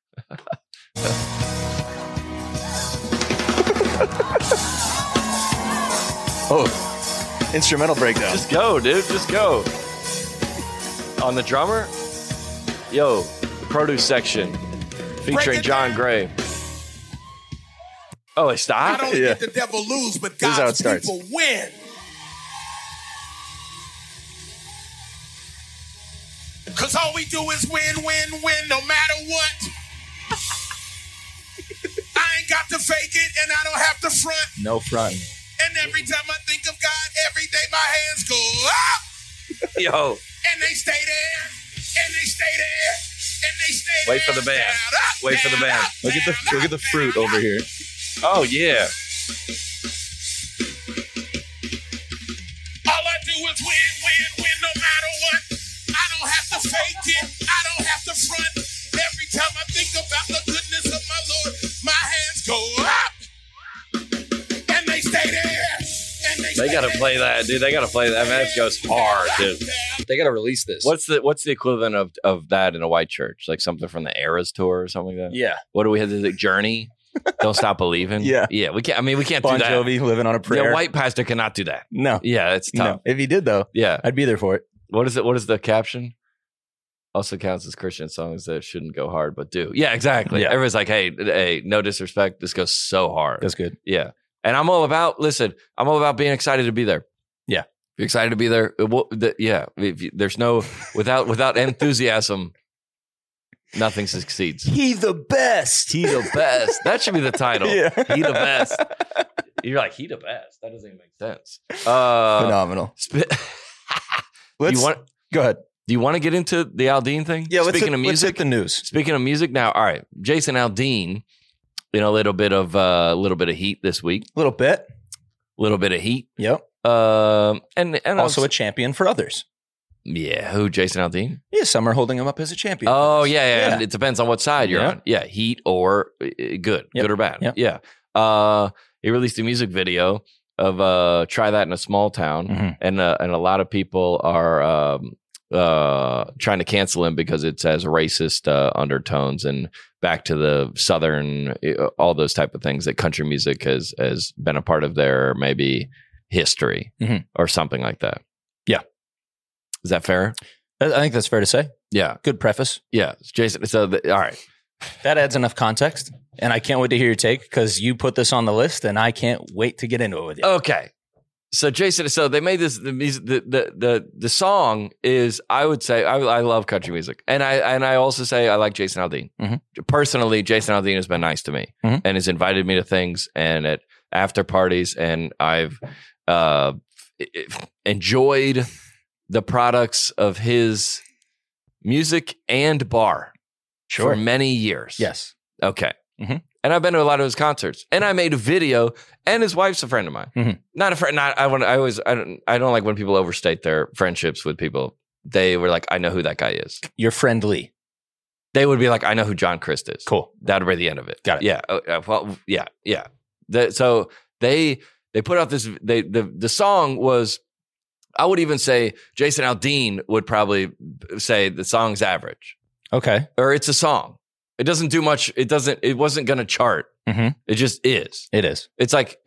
oh, instrumental breakdown. Just go, dude. Just go. On the drummer, yo, the produce section featuring John Gray. Oh, they stop? Not only did the devil lose, but This is how it God's starts. people win. Because all we do is win, win, win, no matter what. I ain't got to fake it, and I don't have to front. No front. And every time I think of God, every day my hands go up. Yo. And they stay there. And they stay there. And they stay there. Wait for the band. Wait for the band. Look at the fruit over here. Oh, yeah. All I do is win, win, win, no matter what. I don't have to fake it. I don't have to front. Every time I think about the goodness of my Lord, my hands go up. And they stay there. And They got to play that, dude. They got to play that. That goes hard, dude. They got to release this. What's the equivalent of that in a white church? Like something from the Eras tour or something like that? Yeah. What do we have? The Journey? Don't Stop believing. Yeah. Yeah. We can't. I mean, we can't Bon do that. Jovi living on a prayer. Yeah, white pastor cannot do that. No. Yeah, it's tough. No. If he did though, Yeah. I'd be there for it. What is it? What is the caption? Also counts as Christian songs that shouldn't go hard, but do. Yeah, exactly. Yeah. Everyone's like, hey, no disrespect. This goes so hard. That's good. Yeah. And I'm all about being excited to be there. Yeah. If you're excited to be there, there's no, without enthusiasm, nothing succeeds. He the best. He the best. That should be the title. Yeah. He the best. You're like, he the best. That doesn't even make sense. Phenomenal. Go ahead. Do you want to get into the Aldean thing? Yeah, Speaking of let's music, hit the news. Speaking of music, now, all right, Jason Aldean, a little bit of heat this week. Little bit of heat. Yep. And also a champion for others. Yeah, who? Jason Aldean? Yeah, some are holding him up as a champion. Oh, yeah. And it depends on what side you're on. Yeah, heat or good or bad. Yep. Yeah. He released a music video of Try That in a Small Town, Mm-hmm. and a lot of people are trying to cancel him because it has racist undertones and back to the Southern, all those type of things that country music has been a part of their maybe history or something like that. Yeah. Is that fair? I think that's fair to say. Yeah. Good preface. Yeah. Jason. So, all right. That adds enough context. And I can't wait to hear your take because you put this on the list and I can't wait to get into it with you. Okay. So Jason, so they made this, the song is, I would say, I love country music. And I also say I like Jason Aldean. Mm-hmm. Personally, Jason Aldean has been nice to me and has invited me to things and at after parties. And I've enjoyed the products of his music and bar for many years. Yes. Okay. Mm-hmm. And I've been to a lot of his concerts. And I made a video, and his wife's a friend of mine. Mm-hmm. Not a friend. I don't like when people overstate their friendships with people. They were like, I know who that guy is. You're friendly. They would be like, I know who John Christ is. Cool. That'll be the end of it. Got it. Yeah. Well, yeah. So they put out this. The song was. I would even say Jason Aldean would probably say the song's average. Okay. Or it's a song. It doesn't do much. It wasn't going to chart. Mm-hmm. It just is. It is. It's like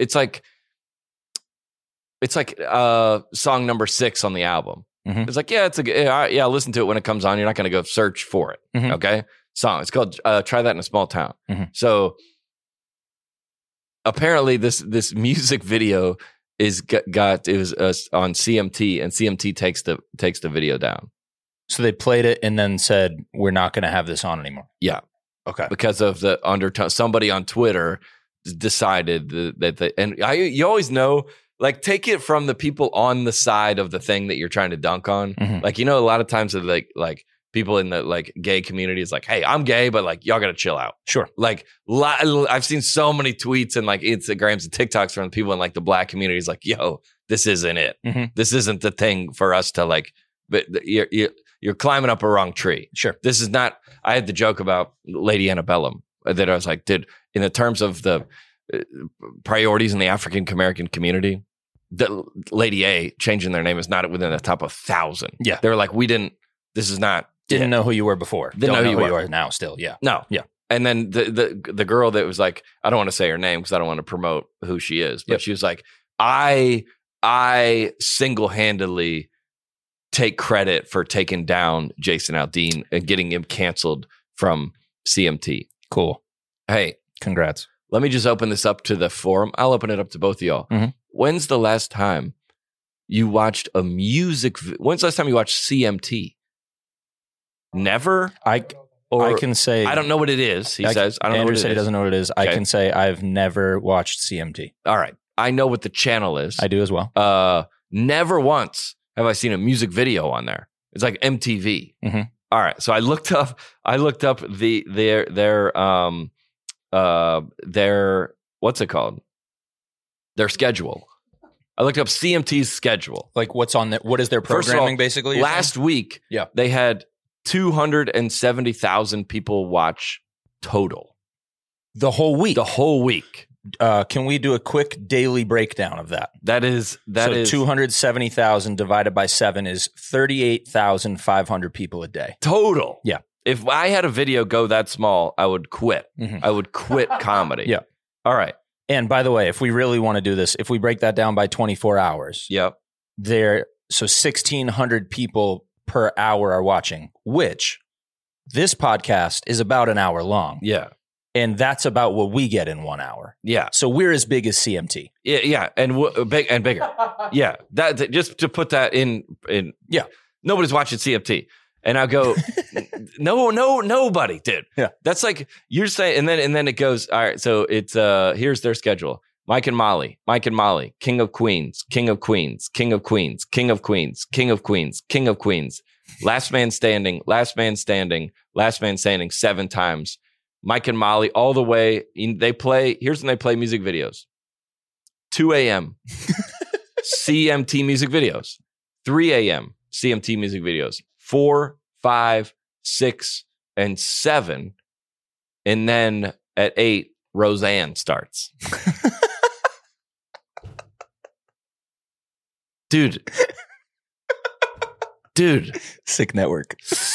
song number 6 on the album. Mm-hmm. It's like, listen to it when it comes on. You're not going to go search for it. Mm-hmm. Okay. Song. It's called Try That in a Small Town. Mm-hmm. So apparently this music video is on CMT, and CMT takes the video down. So they played it and then said, we're not going to have this on anymore. Yeah. Okay. Because of the undertone. Somebody on Twitter decided you always know, like, take it from the people on the side of the thing that you're trying to dunk on. Mm-hmm. Like, a lot of times like people in the like gay community is like, hey, I'm gay, but like, y'all got to chill out. Sure. Like, I've seen so many tweets and like Instagrams and TikToks from people in like the black communities like, yo, this isn't it. Mm-hmm. This isn't the thing for us to like, but you're climbing up a wrong tree. Sure. This is not, I had the joke about Lady Antebellum that I was like, in the terms of the priorities in the African American community, the Lady A changing their name is not within the top 1,000. Yeah. They were like, this is not. Didn't know who you were before. Didn't know who you are now still. Yeah. No. Yeah. And then the girl that was like, I don't want to say her name because I don't want to promote who she is, but she was like, I single-handedly take credit for taking down Jason Aldean and getting him canceled from CMT. Cool. Hey, congrats. Let me just open this up to the forum. I'll open it up to both of y'all. Mm-hmm. When's the last time you watched a when's the last time you watched CMT? Never? I can say I don't know what it is. He says I don't know what it is. He doesn't know what it is. Okay. I can say I've never watched CMT. All right. I know what the channel is. I do as well. Never once have I seen a music video on there. It's like MTV. Mm-hmm. All right. So I looked up their what's it called? Their schedule. I looked up CMT's schedule. Like what's on there? What is their programming? First of all, basically? Last week, they had 270,000 people watch total. The whole week. The whole week. Can we do a quick daily breakdown of that? That is 270,000 divided by 7 is 38,500 people a day. Total. Yeah. If I had a video go that small, I would quit. Mm-hmm. I would quit comedy. Yeah. All right. And by the way, if we really want to do this, if we break that down by 24 hours, so 1,600 people per hour are watching, which this podcast is about an hour long. Yeah. And that's about what we get in 1 hour. Yeah. So we're as big as CMT. Yeah. And big and bigger. Yeah. That just to put that in. Yeah. Nobody's watching CMT. And I'll go, nobody did. Yeah. That's like you're saying. And then it goes, all right. So it's, here's their schedule. Mike and Molly, King of Queens, King of Queens, King of Queens, King of Queens, King of Queens, King of Queens, Last Man Standing, Last Man Standing, Last Man Standing 7 times. Mike and Molly all the way. Here's when they play music videos. 2 a.m. CMT music videos. 3 a.m. CMT music videos. 4, 5, 6, and 7. And then at 8, Roseanne starts. Dude. Sick network.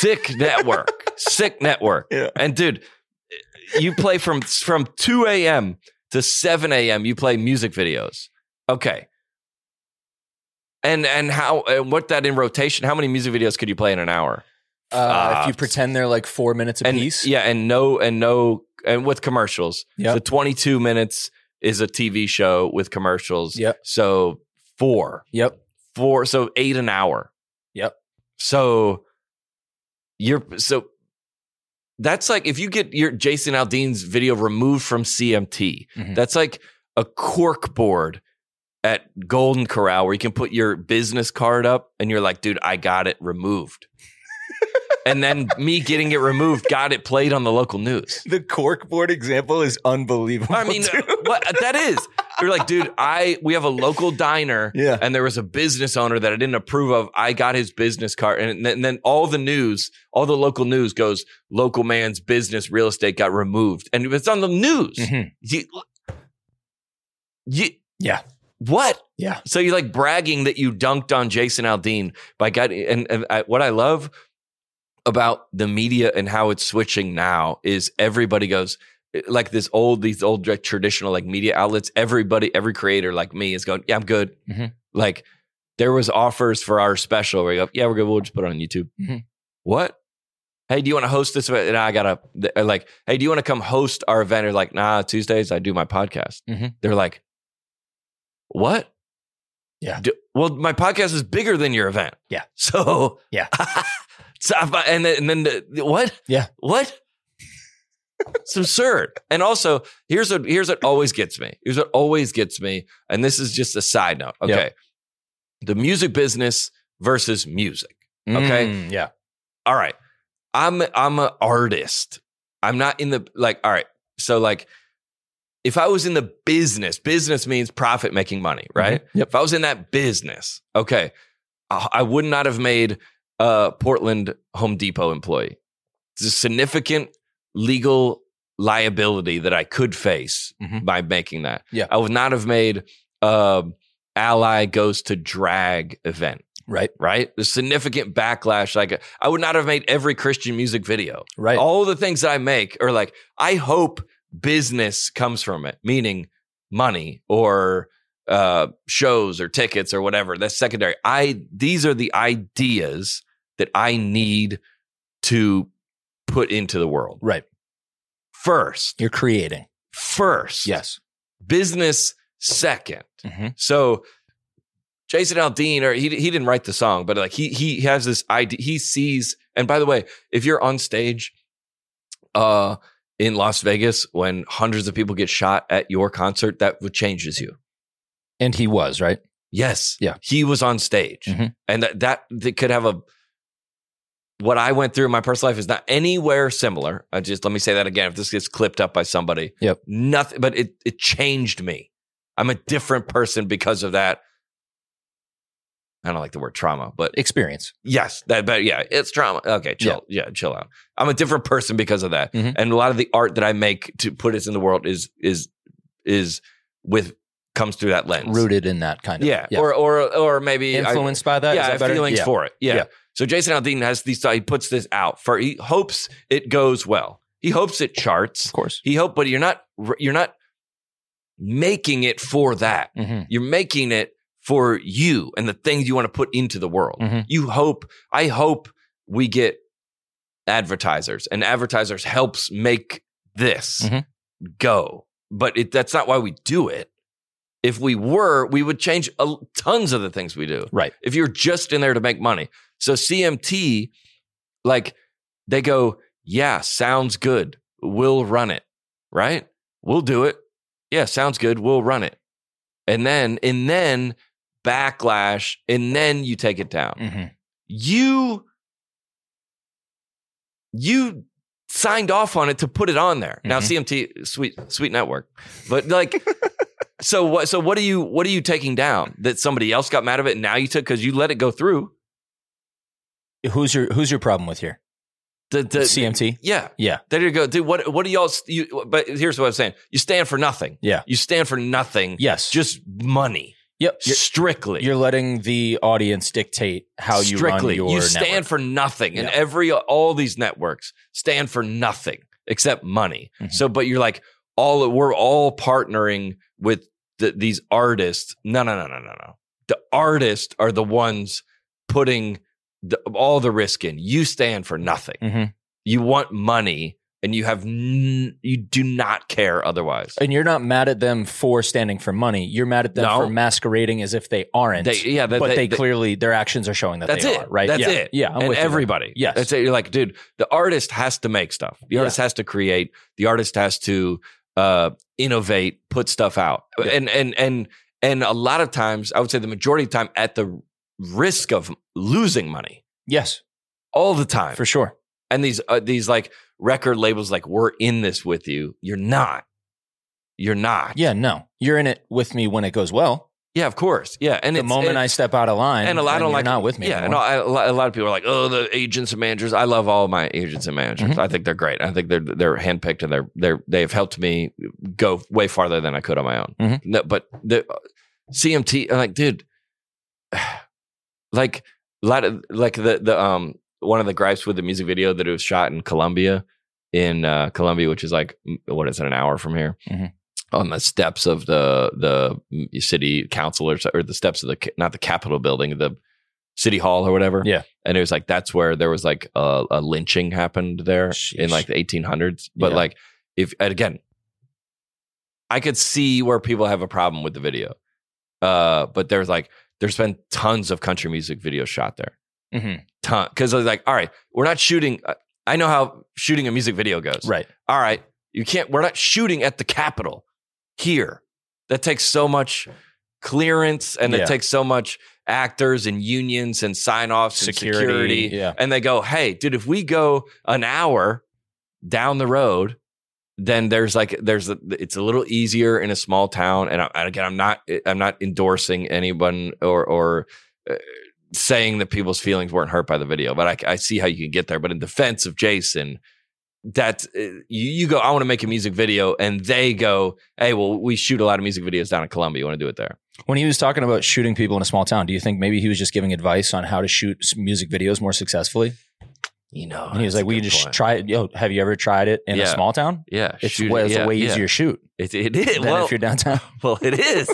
Yeah. And dude, you play from 2 a.m. to 7 a.m. You play music videos. Okay. And what that in rotation, how many music videos could you play in an hour? If you pretend they're like 4 minutes a piece. Yeah, and with commercials. Yep. So 22 minutes is a TV show with commercials. Yep. So 4. Yep. 4. So 8 an hour. Yep. So that's like if you get your Jason Aldean's video removed from CMT, that's like a cork board at Golden Corral where you can put your business card up and you're like, dude, I got it removed. And then me getting it removed got it played on the local news. The corkboard example is unbelievable. I mean, what that is. You're like, dude, we have a local diner, and there was a business owner that I didn't approve of. I got his business card, and then all the local news goes, local man's business real estate got removed, and it's on the news. What? Yeah. So you're like bragging that you dunked on Jason Aldean by what I love about the media and how it's switching now is everybody goes like these old traditional like media outlets. Every creator like me is going, yeah, I'm good. Like there was offers for our special where you go, yeah, we're good. We'll just put it on YouTube. What? Hey, do you want to host this event? And hey, do you want to come host our event? Or like, nah, Tuesdays I do my podcast. They're like, what? Yeah. Well, my podcast is bigger than your event. Yeah. So yeah. So, and then what? Yeah. What? It's absurd. And also, here's what always gets me. Here's what always gets me. And this is just a side note. Okay. Yep. The music business versus music. Okay. Yeah. All right. I'm an artist. I'm not in the all right. So if I was in the business means profit making money, right? Yep. If I was in that business, okay, I would not have made a Portland Home Depot employee. It's a significant legal liability that I could face by making that. Yeah. I would not have made Ally Goes to Drag event. Right. There's significant backlash. Like I would not have made every Christian music video. Right. All the things that I make are like, I hope business comes from it, meaning money or shows or tickets or whatever. That's secondary. These are the ideas that I need to put into the world. Right. First. You're creating. First. Yes. Business second. So Jason Aldean, or he didn't write the song, but like he has this idea. He sees, and by the way, if you're on stage in Las Vegas when hundreds of people get shot at your concert, that changes you. And he was, right? Yes. Yeah. He was on stage. And that could have what I went through in my personal life is not anywhere similar. Let me say that again. If this gets clipped up by somebody, nothing, but it changed me. I'm a different person because of that. I don't like the word trauma, but experience. Yes. But yeah, it's trauma. Okay. Chill. Yeah. Chill out. I'm a different person because of that. And a lot of the art that I make to put it in the world comes through that lens. Rooted in that kind of. Yeah. Or maybe influenced by that. Yeah. Is that better? Feelings for it. Yeah. So Jason Aldean has he puts this out he hopes it goes well. He hopes it charts. Of course. But you're not making it for that. You're making it for you and the things you want to put into the world. I hope we get advertisers, and advertisers helps make this go. But that's not why we do it. If we were, we would change tons of the things we do. Right. If you're just in there to make money. So CMT, they go, yeah, sounds good. We'll run it. Right? We'll do it. Yeah, sounds good. We'll run it. And then backlash, and then you take it down. You signed off on it to put it on there. Now CMT, sweet network, but so what are you taking down that somebody else got mad of it and now you took because you let it go through? Who's your problem with here? The CMT? Yeah. There you go. Dude, what do y'all, but here's what I'm saying. You stand for nothing. Yeah. You stand for nothing. Yes. Just money. Yep. Strictly. You're letting the audience dictate how you run your You stand network. for nothing. And all these networks stand for nothing except money. So, but you're like, we're all partnering with these artists. No. The artists are the ones putting all the risk in. You stand for nothing. Mm-hmm. You want money, and you have you do not care otherwise. And you're not mad at them for standing for money. You're mad at them for masquerading as if they aren't. But they clearly, their actions are showing that they are, right? That's it. Yeah, I'm and with you everybody. there. Yes. That's it. You're like, dude, the artist has to make stuff. The artist has to create. The artist has to innovate, put stuff out. And a lot of times, I would say the majority of the time, at the risk of losing money. Yes. All the time. For sure. And these like record labels, like, we're in this with you. You're not. You're not. Yeah, no. You're in it with me when it goes well. Yeah, of course. Yeah, and the moment I step out of line, and a lot of you're not with me. Yeah, and a lot of people are like, "Oh, the agents and managers." I love all my agents and managers. Mm-hmm. I think they're great. I think they're handpicked, and they've helped me go way farther than I could on my own. Mm-hmm. No, but the CMT, I'm like, dude, like a lot of like the one of the gripes with the music video that it was shot in Colombia, which is like, what is it, an hour from here. Mm-hmm. On the steps of the city council or the steps of not the Capitol building, the city hall or whatever. Yeah. And it was like, that's where there was like a lynching happened there in like the 1800s. But like, again, I could see where people have a problem with the video. But there's been tons of country music videos shot there. Mm-hmm. Because I was like, all right, we're not shooting. I know how shooting a music video goes. Right. All right. We're not shooting at the Capitol here. That takes so much clearance, and it takes so much actors and unions and sign-offs and security. Yeah. And they go, hey, dude, if we go an hour down the road, then it's a little easier in a small town. And again, I'm not endorsing anyone or saying that people's feelings weren't hurt by the video, but I see how you can get there. But in defense of Jason, that you go, I want to make a music video, and they go, hey, well, we shoot a lot of music videos down in Columbia. You want to do it there? When he was talking about shooting people in a small town, do you think maybe he was just giving advice on how to shoot music videos more successfully? You know, and he was like, "Will you just try it? Yo, have you ever tried it in a small town? Yeah, it's a way easier to shoot. It is. Than if you're downtown. Well, it is.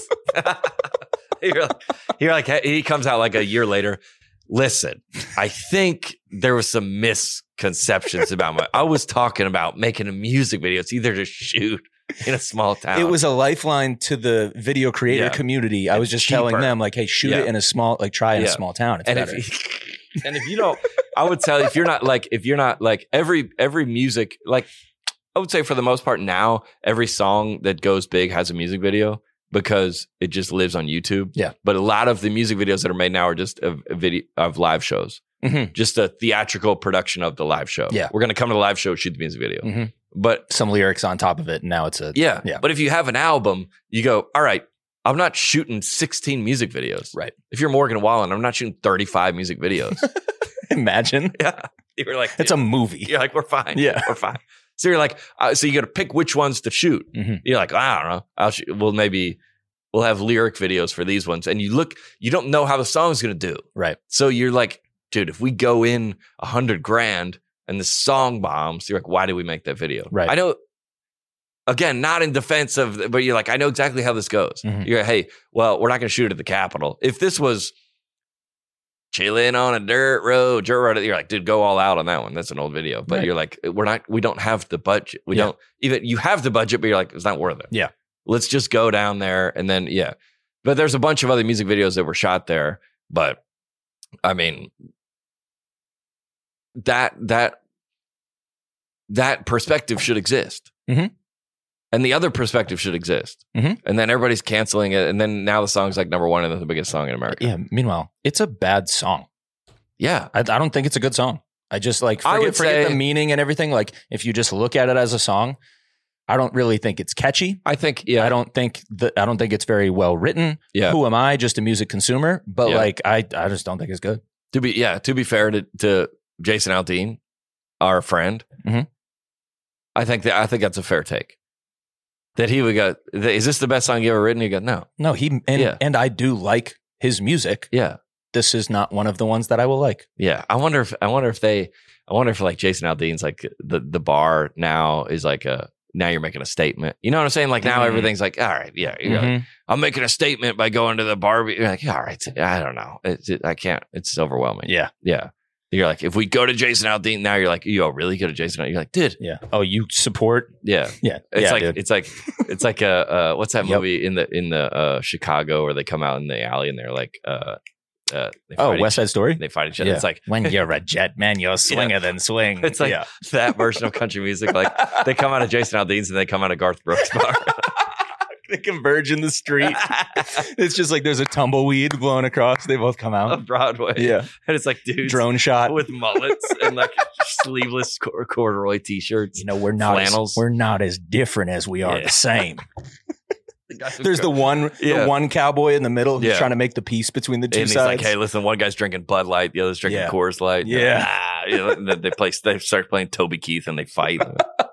You're like, he comes out like a year later. Listen, I think there was some misconceptions about I was talking about making a music video. It's either to shoot in a small town. It was a lifeline to the video creator community. I was just telling them, like, hey, shoot it in a small, like, try in a small town. It's better. And if you don't, I would tell you, if you're not like every music, like, I would say for the most part now, every song that goes big has a music video because it just lives on YouTube. Yeah. But a lot of the music videos that are made now are just a video of live shows. Mm-hmm. Just a theatrical production of the live show. Yeah. We're going to come to the live show, shoot the music video. Mm-hmm. But some lyrics on top of it. And now it's a. Yeah. But if you have an album, you go, all right, I'm not shooting 16 music videos. Right. If you're Morgan Wallen, I'm not shooting 35 music videos. Imagine. Yeah. You're like, it's a movie. You're like, we're fine. Yeah. We're fine. So you're like, so you got to pick which ones to shoot. Mm-hmm. You're like, I don't know. We'll have lyric videos for these ones. And you don't know how the song's going to do. Right. So you're like, dude, if we go in $100,000 and the song bombs, you're like, why did we make that video? Right. I know, again, not in defense of, but you're like, I know exactly how this goes. Mm-hmm. You're like, hey, well, we're not going to shoot at the Capitol. If this was chilling on a dirt road, you're like, dude, go all out on that one. That's an old video. But you're like, we don't have the budget. We don't even, you have the budget, but you're like, it's not worth it. Yeah. Let's just go down there. And then, but there's a bunch of other music videos that were shot there. But I mean, that perspective should exist. Mm-hmm. And the other perspective should exist. Mm-hmm. And then everybody's canceling it. And then now the song's like number one and it's the biggest song in America. Yeah. Meanwhile, it's a bad song. Yeah. I don't think it's a good song. I just like forget the meaning and everything. Like if you just look at it as a song, I don't really think it's catchy. I think, I don't think it's very well written. Yeah. Who am I? Just a music consumer. But like, I just don't think it's good. To be fair to Jason Aldean, our friend, mm-hmm. I think that's a fair take. That he would go, is this the best song you ever written? He go, no. No, and I do like his music. Yeah. This is not one of the ones that I will like. Yeah. I wonder if like Jason Aldean's like the bar now is like now you're making a statement. You know what I'm saying? Like now everything's like, all right, yeah. You're like, I'm making a statement by going to the bar. You're like, all right, I don't know. I can't. It's overwhelming. Yeah. Yeah. You're like, if we go to Jason Aldean now, you're like, yo, really go to Jason Aldean? You're like, dude. Yeah. Oh, you support? Yeah. Yeah. It's like a what's that movie in the Chicago where they come out in the alley and they're like West Side Story? They fight each other. Yeah. It's like when you're a jet man, you're a swinger than swing. It's like that version of country music. Like they come out of Jason Aldean's and they come out of Garth Brooks' bar. They converge in the street. It's just like there's a tumbleweed blowing across. They both come out of Broadway. Yeah. And it's like dudes drone shot with mullets and like sleeveless corduroy t-shirts. You know, we're not as different as we are the same. There's the one cowboy in the middle who's trying to make the peace between the two and sides. He's like, hey, listen, one guy's drinking Bud Light, the other's drinking Coors Light. And then they start playing Toby Keith and they fight.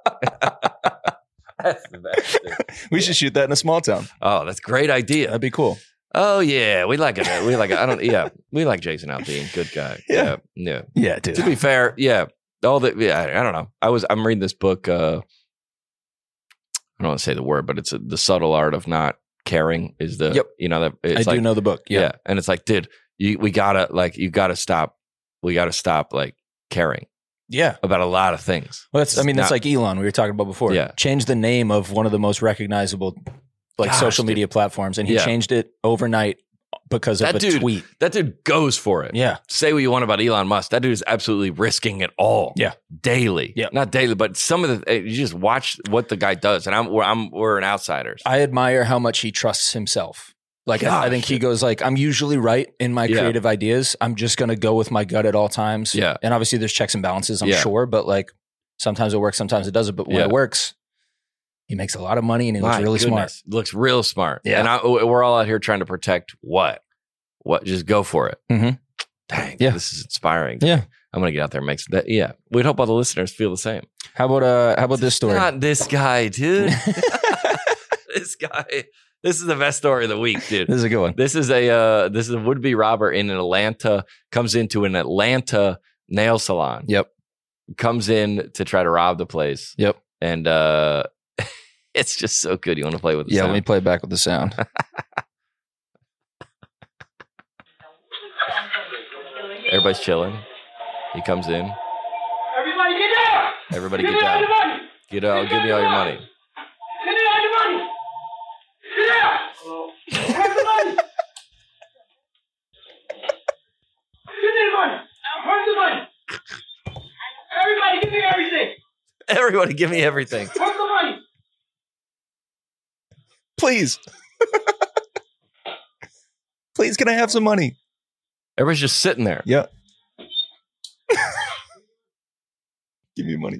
That's the best thing. We should shoot that in a small town. Oh, that's a great idea. That'd be cool. Oh yeah, we like it. We like it. We like Jason Aldean. Good guy. Yeah, dude. To be fair, I don't know. I'm reading this book. I don't want to say the word, but it's the subtle art of not caring. Is the I do know the book. Yeah, and it's like, dude, you gotta stop. We gotta stop like caring. Yeah. About a lot of things. Well, that's like Elon we were talking about before. Yeah. Changed the name of one of the most recognizable social media platforms, and he changed it overnight because of a tweet. That dude goes for it. Yeah. Say what you want about Elon Musk. That dude is absolutely risking it all. Yeah. Daily. Yeah. Not daily, but some of the you just watch what the guy does, and we're an outsiders. I admire how much he trusts himself. Like, I think he goes like, I'm usually right in my creative ideas. I'm just going to go with my gut at all times. Yeah. And obviously there's checks and balances, I'm sure. But like, sometimes it works, sometimes it doesn't. But when it works, he makes a lot of money and he looks really smart. Looks real smart. Yeah. And we're all out here trying to protect what? Just go for it. Mm-hmm. Dang. Yeah. This is inspiring. Yeah. I'm going to get out there and make that. Yeah. We'd hope all the listeners feel the same. How about this story? Not this guy, dude. This guy. This is the best story of the week, dude. This is a good one. This is a would-be robber in Atlanta, comes into an Atlanta nail salon. Yep. Comes in to try to rob the place. Yep. And it's just so good. You want to play with the sound? Let me play it back with the sound. Everybody's chilling. He comes in. Everybody get down! Everybody give get me down. all your money! Give me all your money. Give me all your money! Get down! Where's the money? Give me the money! Where's the money? Everybody give me everything! Everybody give me everything. Where's the money? Please. Please, can I have some money? Everybody's just sitting there. Yeah. Give me money.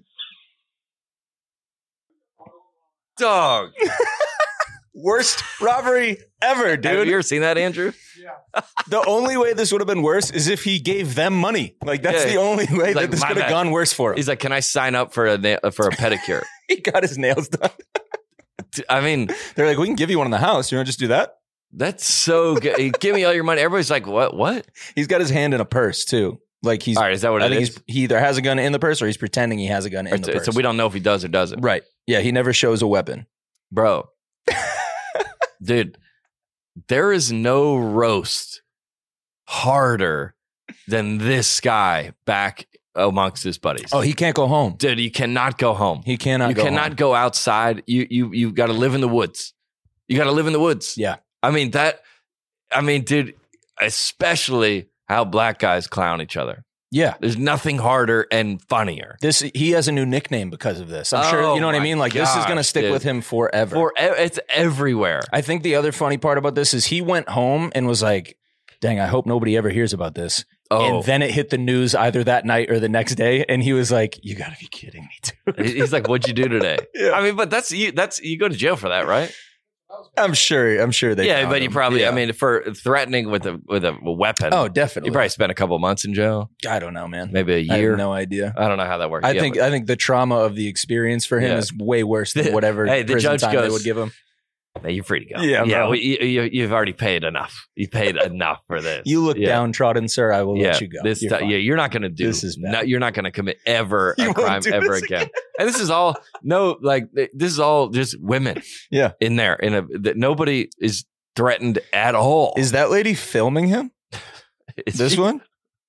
Dog. Worst robbery ever, dude. Have you ever seen that, Andrew? Yeah. The only way this would have been worse is if he gave them money. Like, that's the only way that this could have gone worse for him. He's like, can I sign up for a pedicure? He got his nails done. I mean, they're like, we can give you one in the house. You want to just do that? That's so good. Give me all your money. Everybody's like, what? He's got his hand in a purse, too. Like, he's. All right, is that what I think he either has a gun in the purse or he's pretending he has a gun in the purse. So we don't know if he does or doesn't. Right. Yeah, he never shows a weapon. Bro. Dude, there is no roast harder than this guy back amongst his buddies. Oh, he can't go home. Dude, you cannot go home. He cannot go home. You cannot go outside. You got to live in the woods. You got to live in the woods. Yeah. I mean, dude, especially how black guys clown each other. Yeah. There's nothing harder and funnier. He has a new nickname because of this. I'm sure, you know what I mean? Like, this is going to stick with him forever. It's everywhere. I think the other funny part about this is he went home and was like, dang, I hope nobody ever hears about this. And then it hit the news either that night or the next day. And he was like, you got to be kidding me, dude. He's like, what'd you do today? Yeah. I mean, but you go to jail for that, right? I'm sure they. Yeah, but you probably. Yeah. I mean, for threatening with a weapon. Oh, definitely. You probably spent a couple months in jail. I don't know, man. Maybe a year. I have no idea. I don't know how that works. I think the trauma of the experience for him is way worse than whatever the prison judge time goes, they would give him. Hey, you're free to go. Yeah, bro. You've already paid enough. You paid enough for this. You look downtrodden, sir. I will let you go. You're not going to do. This is bad. No, you're not going to commit ever a crime ever again. And this is all this is all just women. Yeah, in there that nobody is threatened at all. Is that lady filming him? This one?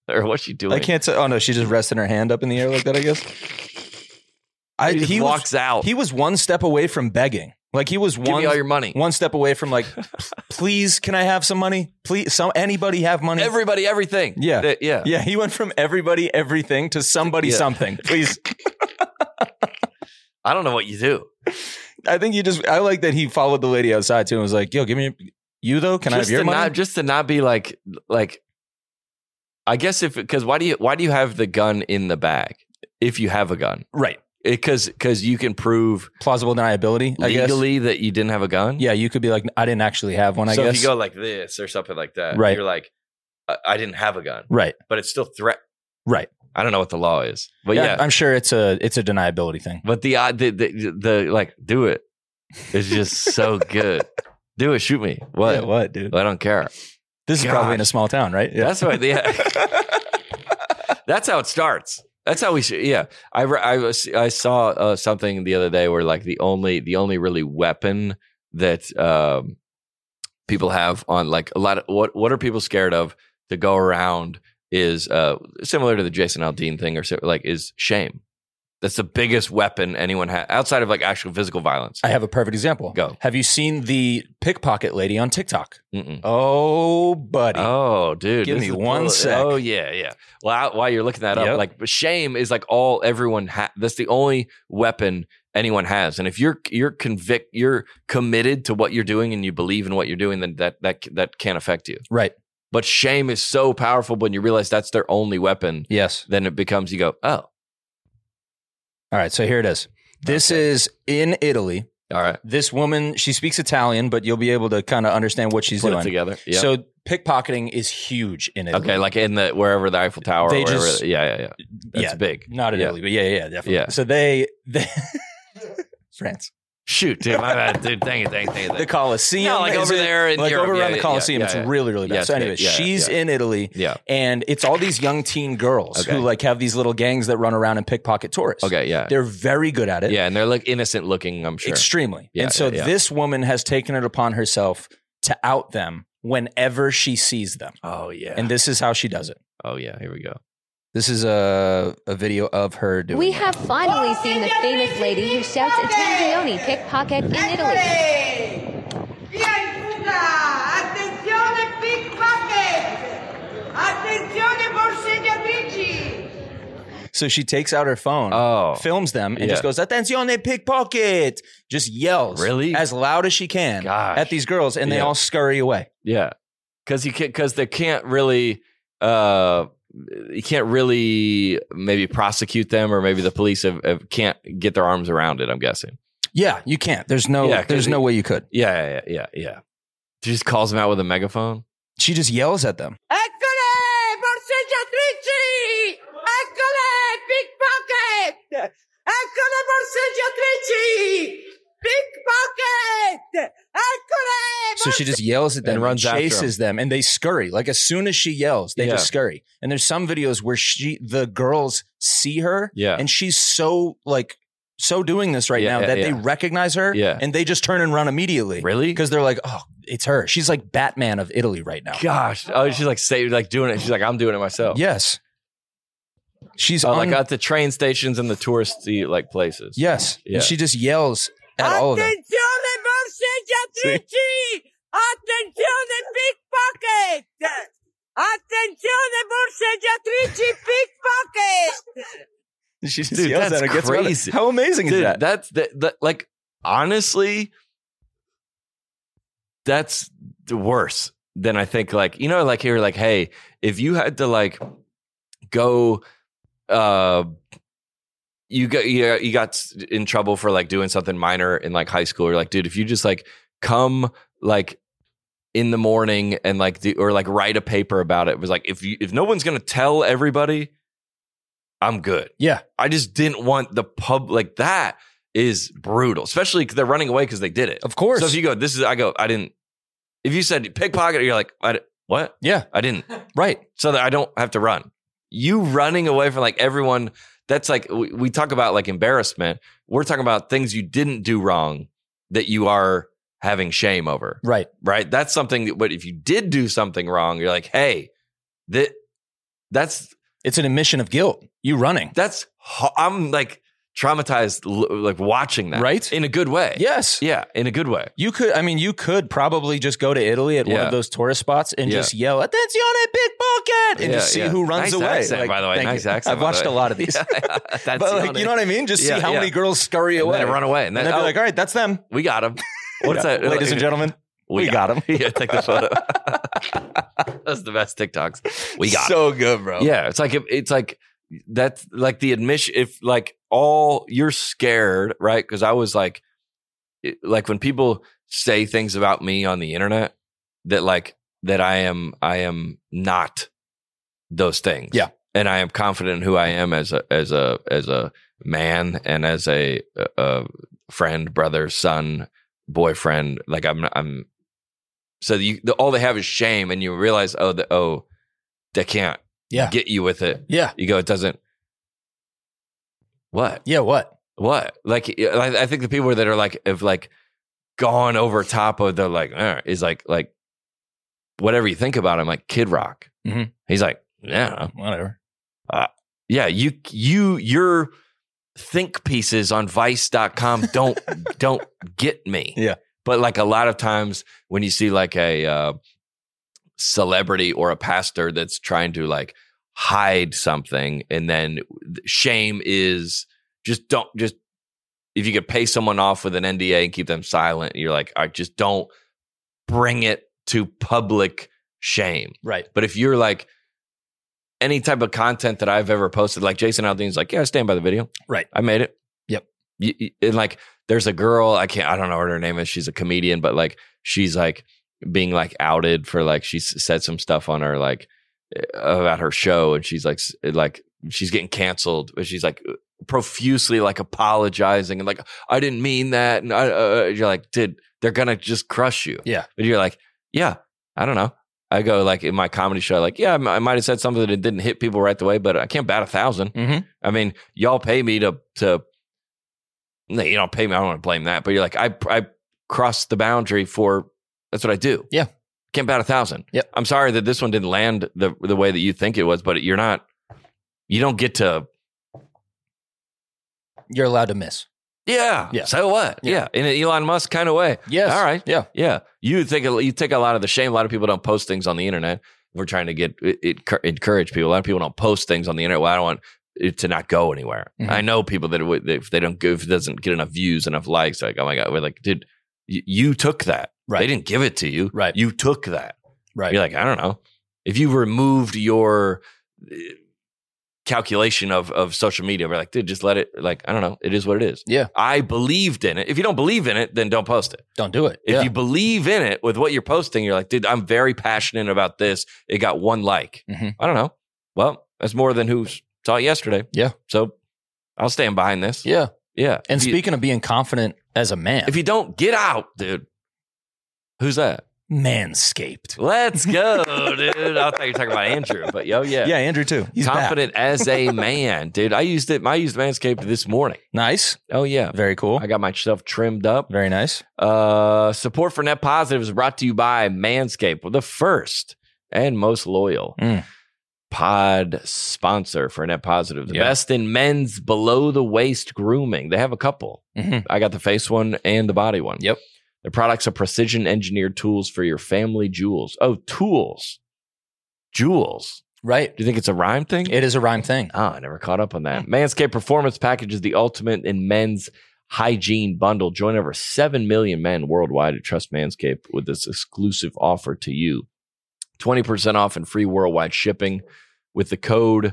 Or what's she doing? I can't say. Oh no, she's just resting her hand up in the air like that, I guess. He walks out. He was one step away from begging. Like he was Give me all your money. one step away from like, please, can I have some money? Please, anybody have money? Everybody, everything. Yeah. Yeah. He went from everybody, everything to somebody, something. Please. I don't know what you do. I think I like that he followed the lady outside too and was like, yo, give me you though. Can I have your money? Just to not be like, I guess because why do you have the gun in the bag if you have a gun? Right. Because you can prove plausible deniability legally that you didn't have a gun. Yeah, you could be like, I didn't actually have one. I so guess. If you go like this or something like that, right. You're like, I didn't have a gun, right? But it's still threat, right? I don't know what the law is, but yeah, I'm sure it's a deniability thing. But the like, do it. It's just so good. Do it. Shoot me. What? Yeah, what, dude? I don't care. This is probably in a small town, right? Yeah. That's right. Yeah. That's how it starts. That's how we should. Yeah, I saw something the other day where like the only really weapon that people have on like a lot of what are people scared of to go around is similar to the Jason Aldean thing or so, like is shame. That's the biggest weapon anyone has outside of like actual physical violence. I have a perfect example. Go. Have you seen the pickpocket lady on TikTok? Mm-mm. Oh, buddy. Oh, dude. Give me one sec. Oh, yeah. Well, while you're looking that up, like shame is like everyone that's the only weapon anyone has. And if you're committed to what you're doing and you believe in what you're doing, then that can't affect you. Right. But shame is so powerful when you realize that's their only weapon. Yes. Then it becomes, you go, oh. All right, so here it is. This is in Italy. All right. This woman, she speaks Italian, but you'll be able to kind of understand what she's Put doing. It together. Yep. So pickpocketing is huge in Italy. Okay, like in wherever the Eiffel Tower. They or wherever, yeah. That's big. Not in Italy, but yeah, definitely. Yeah. So they France. Shoot, dude, my bad, dude. Dang it. The Colosseum. No, like over there in like Europe. over around the Colosseum. It's really, really bad. Yeah, so anyways, she's in Italy. Yeah. And it's all these young teen girls who like have these little gangs that run around and pickpocket tourists. Okay, yeah. They're very good at it. Yeah, and they're like innocent looking, I'm sure. Extremely. Yeah, and so this woman has taken it upon herself to out them whenever she sees them. Oh, yeah. And this is how she does it. Oh, yeah. Here we go. This is a video of her doing We it. have finally seen the famous lady who shouts Attenzione pickpocket in Italy. Via in fuga! Attenzione pickpocket! Attenzione borseggiatrici! So she takes out her phone, films them, and just goes, Attenzione pickpocket! Just yells as loud as she can at these girls, and they all scurry away. Yeah. Because they can't really... you can't really maybe prosecute them, or maybe the police can't get their arms around it, I'm guessing. Yeah, you can't. There's no way you could. Yeah. She just calls them out with a megaphone. She just yells at them. Eccole borseggiatrici! Eccole pickpocket! Eccole borseggiatrici! Pickpocket! Eccole! So she just yells at them and runs after chases them, and they scurry. Like as soon as she yells, they just scurry. And there's some videos where the girls see her, and she's so doing this right now that they recognize her, and they just turn and run immediately. Really? Because they're like, oh, it's her. She's like Batman of Italy right now. Gosh, she's like doing it. She's like, I'm doing it myself. Yes. She's like at the train stations and the touristy like places. Yes. Yeah. And she just yells at all of them. Attenzione borseggiatrici! Attenzione pickpocket! Attenzione borseggiatrici pickpocket! She just yells at her. Gets crazy. How amazing is that? That's like honestly, that's worse than I think. Like like here, like hey, if you had to like go, you got in trouble for like doing something minor in like high school, or like dude, if you just like come like in the morning and like or like write a paper about it was like if no one's gonna tell everybody, I'm good. Yeah. I just didn't want the pub like that is brutal, especially because they're running away because they did it. Of course. So if you go, I didn't. If you said pickpocket, you're like, what? Yeah, I didn't. Right. So that I don't have to run. You running away from like everyone. That's like we talk about like embarrassment. We're talking about things you didn't do wrong that you are having shame over. Right. Right. That's something that, but if you did do something wrong, you're like, hey, It's an admission of guilt. You running. I'm like traumatized, like watching that. Right? In a good way. Yes. Yeah, in a good way. You could probably just go to Italy at one of those tourist spots and just yell, "Attenzione, pickpocket!" and just see who runs nice away. Accent, by the way, nice accent. I've watched a lot of these. But like, you know what I mean? Just see how many girls scurry away. And then run away. And then be like, all right, that's them. We got them. What's that? Ladies and gentlemen, we got them. Yeah, take the photo. That's the best TikToks. We got so good, bro. Yeah, it's like that's like the admission. If like you're scared, right? Because I was like when people say things about me on the internet that I am not those things. Yeah, and I am confident in who I am as a man and as a friend, brother, son, boyfriend. Like I'm. So all they have is shame, and you realize, they can't get you with it. Yeah, you go, it doesn't. What? Yeah, what? Like, I think the people that are have gone over top of the is like whatever you think about him, like Kid Rock. Mm-hmm. He's like, yeah, whatever. Yeah, your think pieces on Vice.com don't get me. Yeah. But like a lot of times when you see like a celebrity or a pastor that's trying to like hide something, and then shame is just if you could pay someone off with an NDA and keep them silent, you're like, I just don't bring it to public shame. Right. But if you're like any type of content that I've ever posted, like Jason Aldean's like, yeah, I stand by the video. Right. I made it. Yep. And like, there's a girl, I don't know what her name is. She's a comedian, but like, she's like being like outed for like, she said some stuff on her, like about her show. And she's like she's getting canceled, but she's like profusely like apologizing and like, I didn't mean that. And you're like, they're going to just crush you. Yeah. And you're like, yeah, I don't know. I go like in my comedy show, like, yeah, I might have said something that didn't hit people right away, but I can't bat 1,000. Mm-hmm. I mean, y'all pay me to no, you don't pay me. I don't want to blame that, but you're like, I crossed the boundary that's what I do. Yeah. Can't bat 1,000. Yep. I'm sorry that this one didn't land the way that you think it was, but you don't get to. You're allowed to miss. Yeah. Yeah. So what? Yeah. In an Elon Musk kind of way. Yes. All right. Yeah. Yeah. You take a lot of the shame. A lot of people don't post things on the internet. We're trying to encourage people. A lot of people don't post things on the internet. Well, I don't want it to not go anywhere. Mm-hmm. I know people that if they don't go, if it doesn't get enough views, enough likes, like, oh my God, we're like, dude, you took that. Right. They didn't give it to you. Right. You took that. Right. You're like, I don't know. If you removed your calculation of social media, we're like, dude, just let it, like, I don't know. It is what it is. Yeah. I believed in it. If you don't believe in it, then don't post it. Don't do it. If you believe in it with what you're posting, you're like, dude, I'm very passionate about this. It got 1 like. Mm-hmm. I don't know. Well, that's more than who saw it yesterday. Yeah. So I'll stand behind this. Yeah. Yeah. And speaking of being confident as a man, if you don't get out, dude, who's that? Manscaped. Let's go, dude. I thought you were talking about Andrew, but yeah. Yeah, Andrew too. He's confident back. as a man, dude. I used Manscaped this morning. Nice. Oh yeah. Very cool. I got myself trimmed up. Very nice. Support for Net Positive is brought to you by Manscaped, the first and most loyal pod sponsor for Net Positive. The best in men's below the waist grooming. They have a couple. Mm-hmm. I got the face one and the body one. Yep. Their products are precision engineered tools for your family jewels. Oh, tools. Jewels. Right. Do you think it's a rhyme thing? It is a rhyme thing. Oh, I never caught up on that. Manscaped Performance Package is the ultimate in men's hygiene bundle. Join over 7 million men worldwide who trust Manscaped with this exclusive offer to you. 20% off and free worldwide shipping with the code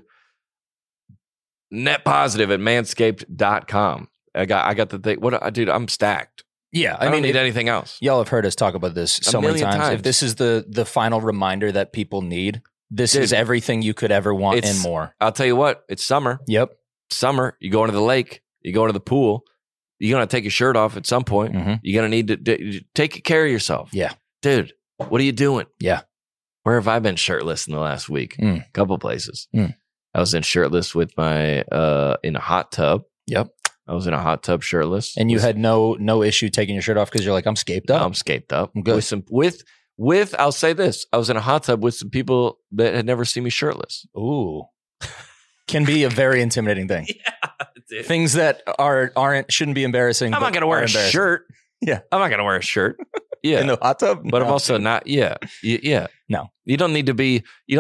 NetPositive at manscaped.com. I got the thing. Dude, I'm stacked. Yeah, I don't need anything else. Y'all have heard us talk about this so many times. If this is the final reminder that people need, this is everything you could ever want and more. I'll tell you what, it's summer. Yep. Summer, you go into the lake, you go into the pool, you're going to take your shirt off at some point. Mm-hmm. You're going to need to take care of yourself. Yeah. Dude, what are you doing? Yeah. Where have I been shirtless in the last week? A couple places. I was in shirtless with my, in a hot tub. Yep. I was in a hot tub shirtless. And you had no issue taking your shirt off because you're like, I'm scaped up. I'm scaped up. I'm good. I'll say this, I was in a hot tub with some people that had never seen me shirtless. Ooh. Can be a very intimidating thing. Dude. Things that shouldn't be embarrassing. I'm not going to wear a shirt. Yeah. I'm not going to wear a shirt. Yeah. In the hot tub? But I'm also not. Yeah. Yeah. No. You don't need to be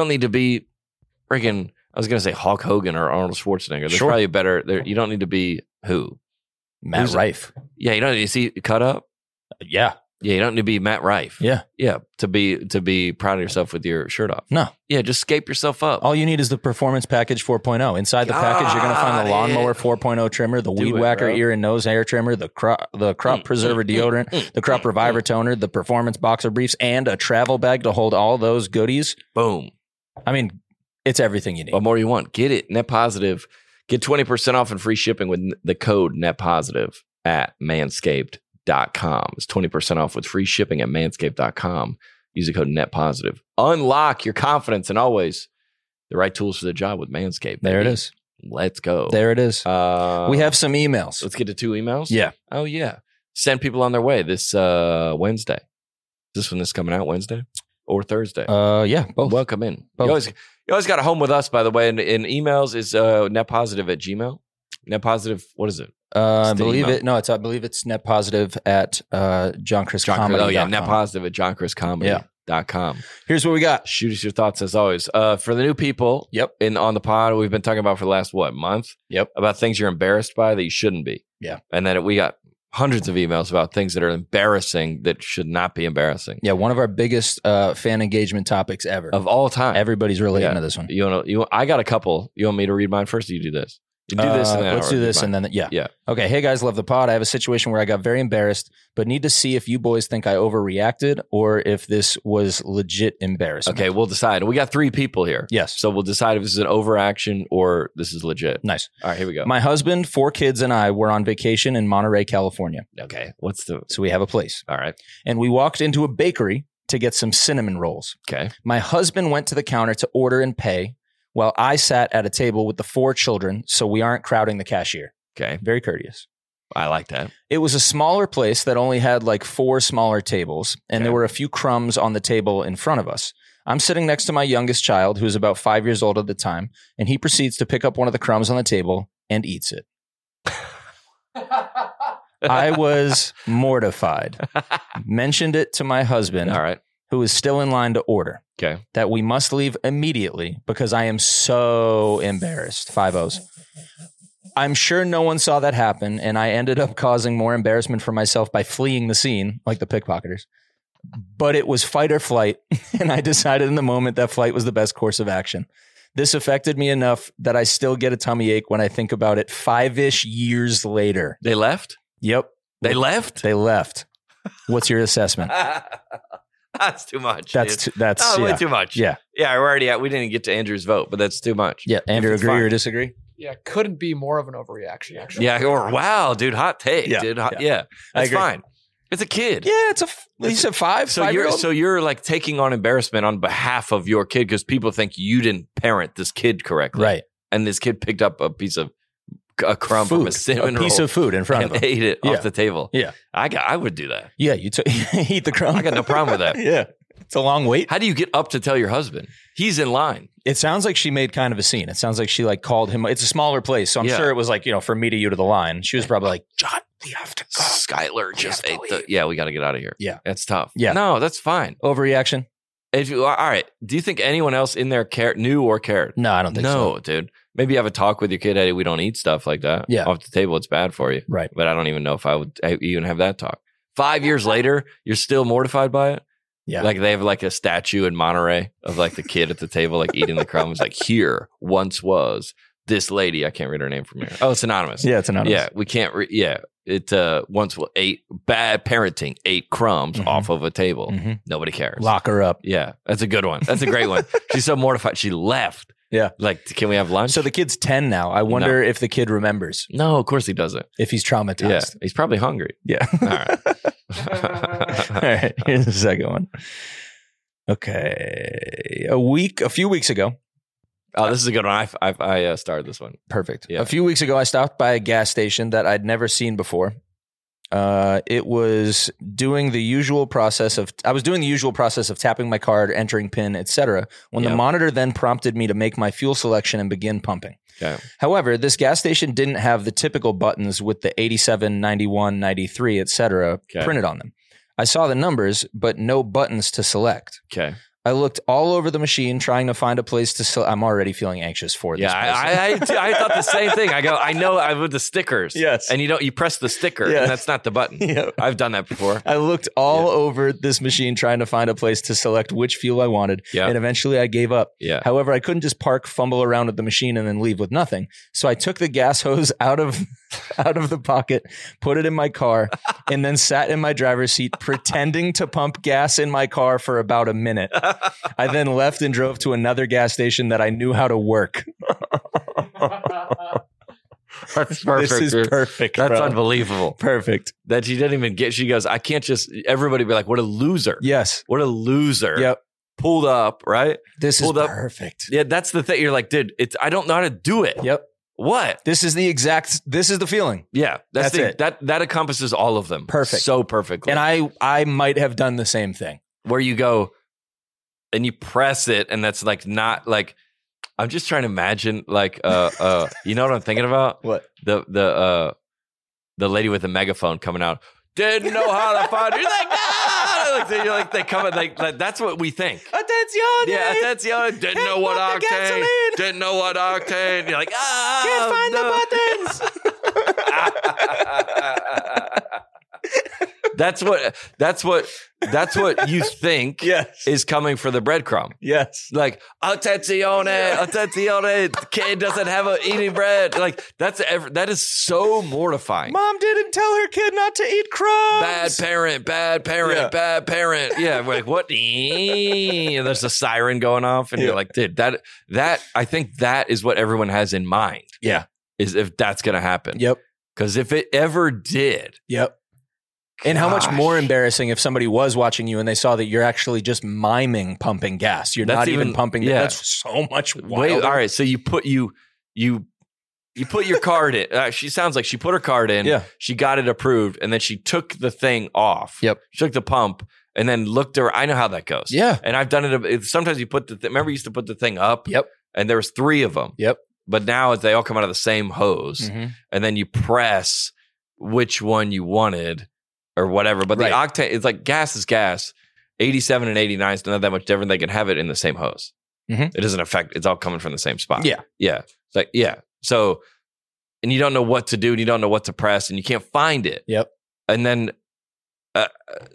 freaking, I was going to say Hulk Hogan or Arnold Schwarzenegger. There's probably a better, you don't need to be who? Matt Rife. Yeah. You don't need to see cut up. Yeah. Yeah, you don't need to be Matt Rife. Yeah. Yeah, to be proud of yourself with your shirt off. No. Yeah, just scape yourself up. All you need is the Performance Package 4.0. Inside the package, you're going to find the Lawnmower 4.0 trimmer, the Weed Whacker ear and nose hair trimmer, the Crop Preserver deodorant, the Crop Reviver toner, the Performance Boxer briefs, and a travel bag to hold all those goodies. Boom. I mean, it's everything you need. What more do you want? Get it. Net Positive. Get 20% off and free shipping with the code Net Positive at Manscaped.com. It's 20% off with free shipping at manscaped.com. Use the code NetPositive. Unlock your confidence and always the right tools for the job with Manscaped. There it is. Let's go. There it is. We have some emails. Let's get to 2 emails. Yeah. Oh, yeah. Send people on their way this Wednesday. Is this one coming out Wednesday or Thursday? Yeah, both. Welcome in. Both. You always got a home with us, by the way. And in emails is netpositive at Gmail. Netpositive, what is it? I believe it's netpositive at John Chris Comedy. Oh, yeah, netpositive at johnchriscomedy.com. Here's what we got. Shoot us your thoughts as always. For the new people on the pod, we've been talking about for the last, month? Yep. About things you're embarrassed by that you shouldn't be. Yeah. And then we got hundreds of emails about things that are embarrassing that should not be embarrassing. Yeah, one of our biggest fan engagement topics ever. Of all time. Everybody's relating to this one. I got a couple. You want me to read mine first or you do this? You do this and then let's do this and then yeah. Okay, hey guys, love the pod. I have a situation where I got very embarrassed, but need to see if you boys think I overreacted or if this was legit embarrassment. Okay, we'll decide. We got 3 people here. Yes. So we'll decide if this is an overaction or this is legit. Nice. All right, here we go. My husband, 4 kids, and I were on vacation in Monterey, California. Okay. So we have a place. All right. And we walked into a bakery to get some cinnamon rolls. Okay. My husband went to the counter to order and pay, while I sat at a table with the 4 children, so we aren't crowding the cashier. Okay. Very courteous. I like that. It was a smaller place that only had like 4 smaller tables, and there were a few crumbs on the table in front of us. I'm sitting next to my youngest child, who's about 5 years old at the time, and he proceeds to pick up one of the crumbs on the table and eats it. I was mortified. Mentioned it to my husband. All right. Who is still in line to order. Okay. That we must leave immediately because I am so embarrassed. 5 O's. I'm sure no one saw that happen, and I ended up causing more embarrassment for myself by fleeing the scene, like the pickpocketers. But it was fight or flight, and I decided in the moment that flight was the best course of action. This affected me enough that I still get a tummy ache when I think about it 5-ish years later. They left? Yep. They left? They left. What's your assessment? That's too much. That's way too much. Yeah. Yeah, we're already we didn't get to Andrew's vote, but that's too much. Yeah. Andrew, agree or disagree? Yeah, couldn't be more of an overreaction, actually. Yeah, or wow, dude, hot take, Yeah, dude. yeah. That's fine. It's a kid. Yeah, you said 5. So you're like taking on embarrassment on behalf of your kid because people think you didn't parent this kid correctly. Right. And this kid picked up a crumb from a cinnamon piece roll of food in front of him. and ate it off the table. Yeah. I would do that. Yeah, you eat the crumb. I got no problem with that. Yeah. It's a long wait. How do you get up to tell your husband? He's in line. It sounds like she made kind of a scene. It sounds like she like called him. It's a smaller place, so I'm sure it was like, from me to you to the line. She was probably like, John, we have to go. Skylar just ate we got to get out of here. Yeah. That's tough. Yeah. No, that's fine. Overreaction? All right. Do you think anyone else in there knew or cared? No, I don't think so. No, dude. Maybe have a talk with your kid. Hey, we don't eat stuff like that. Yeah. Off the table, it's bad for you. Right. But I don't even know if I would even have that talk. 5 years later, you're still mortified by it? Yeah. Like they have like a statue in Monterey of like the kid at the table, like eating the crumbs. Like here once was this lady. I can't read her name from here. Oh, it's anonymous. Yeah, it's anonymous. Yeah, we can't. It once ate bad parenting, ate crumbs off of a table. Nobody cares. Lock her up. Yeah, that's a good one. That's a great one. She's so mortified. She left. Yeah. Like, can we have lunch? So the kid's 10 now. I wonder if the kid remembers. No, of course he doesn't. If he's traumatized. Yeah, he's probably hungry. Yeah. All right. All right. Here's the second one. Okay. A few weeks ago. Oh, this is a good one. I started this one. Perfect. Yeah. A few weeks ago, I stopped by a gas station that I'd never seen before. It was doing the usual process of tapping my card, entering PIN, etc. when the monitor then prompted me to make my fuel selection and begin pumping. Okay. However, this gas station didn't have the typical buttons with the 87, 91, 93, etc. printed on them. I saw the numbers, but no buttons to select. Okay. I looked all over the machine trying to find a place to select. I'm already feeling anxious for this. Yeah, I thought the same thing. I know with the stickers. Yes. And you press the sticker and that's not the button. Yeah. I've done that before. I looked all over this machine trying to find a place to select which fuel I wanted. Yeah. And eventually I gave up. Yeah. However, I couldn't just fumble around with the machine and then leave with nothing. So I took the gas hose out of the pocket, put it in my car, and then sat in my driver's seat pretending to pump gas in my car for about a minute. I then left and drove to another gas station that I knew how to work. That's perfect. This is perfect. That's bro. Unbelievable. Perfect. That she didn't even get. She goes, I can't just. Everybody be like, what a loser. Yes. What a loser. Yep. Pulled up, right? This Pulled is up. perfect. Yeah, that's the thing. You're like, dude, I don't know how to do it. Yep. What? This is the feeling. Yeah. That's it. That encompasses all of them. Perfect. So perfectly. And I might have done the same thing. Where you go and you press it and that's like not like, I'm just trying to imagine like, you know what I'm thinking about? What? The lady with the megaphone coming out. Didn't know how to find. You're like, ah! You're like they come like that's what we think. Attenzione! Yeah, attenzione. Didn't know what octane. Didn't know what octane. You're like, can't find the buttons. That's what you think is coming for the breadcrumb. Yes. Like, attenzione, the kid doesn't have eating bread. Like, that is so mortifying. Mom didn't tell her kid not to eat crumbs. Bad parent. Yeah, we're like, what? And there's a siren going off, and you're like, dude, that I think that is what everyone has in mind. Yeah. Is if that's going to happen. Yep. Because if it ever did. Yep. And how much more embarrassing if somebody was watching you and they saw that you're actually just miming pumping gas. You're not even pumping. Yeah. That's so much wilder. Wait, all right, so you put your card in. She sounds like she put her card in. Yeah. She got it approved, and then she took the thing off. Yep. She took the pump and then looked her. I know how that goes. Yeah. And I've done it. Sometimes you put remember you used to put the thing up? Yep. And there was 3 of them. Yep. But now they all come out of the same hose. Mm-hmm. And then you press which one you wanted. Or whatever, but the octane, it's like gas is gas. 87 and 89 is not that much different. They can have it in the same hose. Mm-hmm. It doesn't affect, it's all coming from the same spot. Yeah. Yeah. It's like, yeah. So, and you don't know what to do and you don't know what to press and you can't find it. Yep. And then I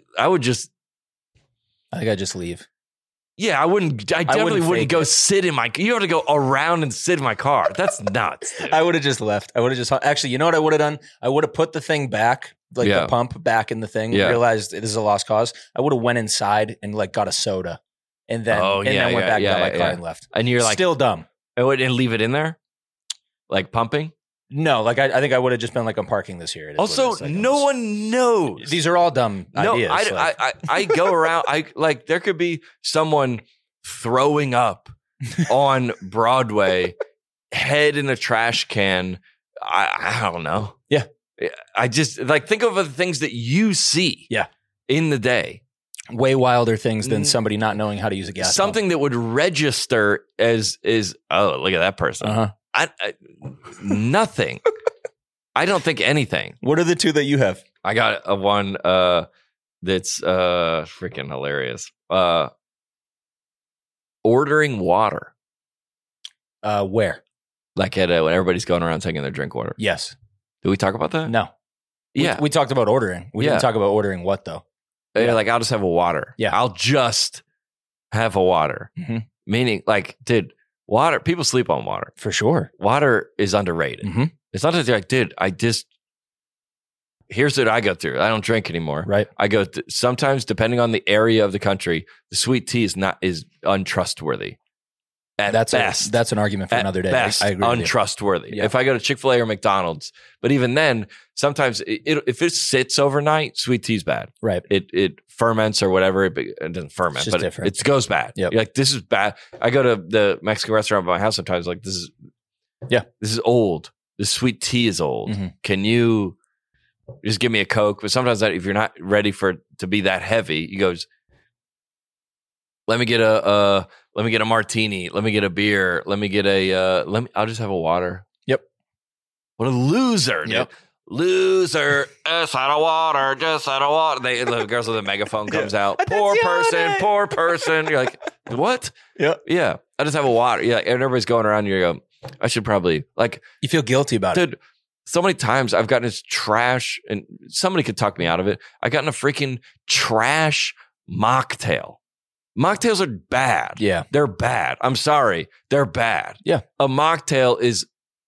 think I'd just leave. Yeah, I definitely wouldn't go sit in my, you have to go around and sit in my car. That's nuts. Dude. I would have just left. Actually, you know what I would have done? I would have put the thing back. Like the pump back in the thing, realized this is a lost cause. I would have went inside and like got a soda and then went back, got my car and left. And you're like, still dumb. And leave it in there? Like pumping? No, like I think I would have just been like, I'm parking this here. Also, no one knows. These are all dumb ideas. I go around, there could be someone throwing up on Broadway, head in a trash can. I don't know. Yeah. I just think of the things that you see in the day. Way wilder things than somebody not knowing how to use a gas Something pump. that would register as oh, look at that person. Uh-huh. Nothing. I don't think anything. What are the 2 that you have? I got a one that's freaking hilarious. Ordering water. Where? Like when everybody's going around taking their drink water. Yes. Did we talk about that? No. Yeah. We talked about ordering. We didn't talk about ordering what, though? Like, I'll just have a water. Yeah. I'll just have a water. Mm-hmm. Meaning, like, dude, water, people sleep on water. For sure. Water is underrated. Mm-hmm. It's not that they're like, dude, here's what I go through. I don't drink anymore. Right. I go, sometimes, depending on the area of the country, the sweet tea is untrustworthy. At best. That's an argument for another day. Best, I agree untrustworthy. Yeah. If I go to Chick-fil-A or McDonald's, but even then, sometimes if it sits overnight, sweet tea's bad. Right. It ferments or whatever. It doesn't ferment, but it goes bad. Yep. You're like, this is bad. I go to the Mexican restaurant by my house sometimes. Like, this is old. This sweet tea is old. Mm-hmm. Can you just give me a Coke. But sometimes if you're not ready for it to be that heavy, he goes, let me get a martini. Let me get a beer. Let me get I'll just have a water. Yep. What a loser. Yep. Dude. Loser. Just out of water. Just out of water. The girls with the megaphone comes out. Poor person. You're like, what? Yeah. I just have a water. Yeah. And everybody's going around. You go, I should probably you feel guilty about it. Dude, so many times I've gotten this trash, and somebody could talk me out of it. I've gotten a freaking trash mocktail. Mocktails are bad. Yeah. They're bad. I'm sorry. They're bad. Yeah. A mocktail is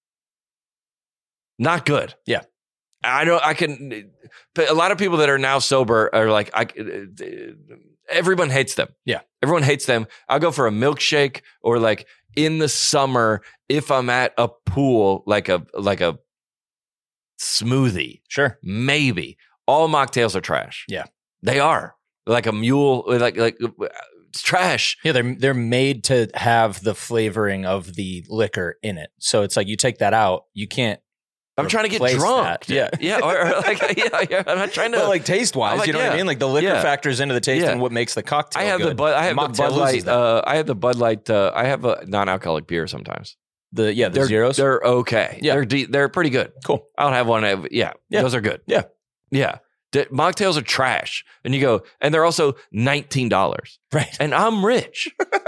not good. Yeah. I know but a lot of people that are now sober are like, everyone hates them. Yeah. Everyone hates them. I'll go for a milkshake, or like in the summer, if I'm at a pool, like a smoothie. Sure. Maybe. All mocktails are trash. Yeah. They are. Like a mule, like it's trash. Yeah, they're made to have the flavoring of the liquor in it. So it's like you take that out, you can't. I'm trying to get drunk. Yeah. Or like, yeah. I'm not trying to. Well, like taste wise, like, you know what I mean? Like the liquor factors into the taste and what makes the cocktail. I have good. the Bud Light. I have the Bud Light. I have a non-alcoholic beer sometimes. The zeros. They're okay. Yeah, they're pretty good. Cool. I don't have one. Yeah, those are good. Yeah. Mocktails are trash, and you go, and they're also $19. Right. And I'm rich.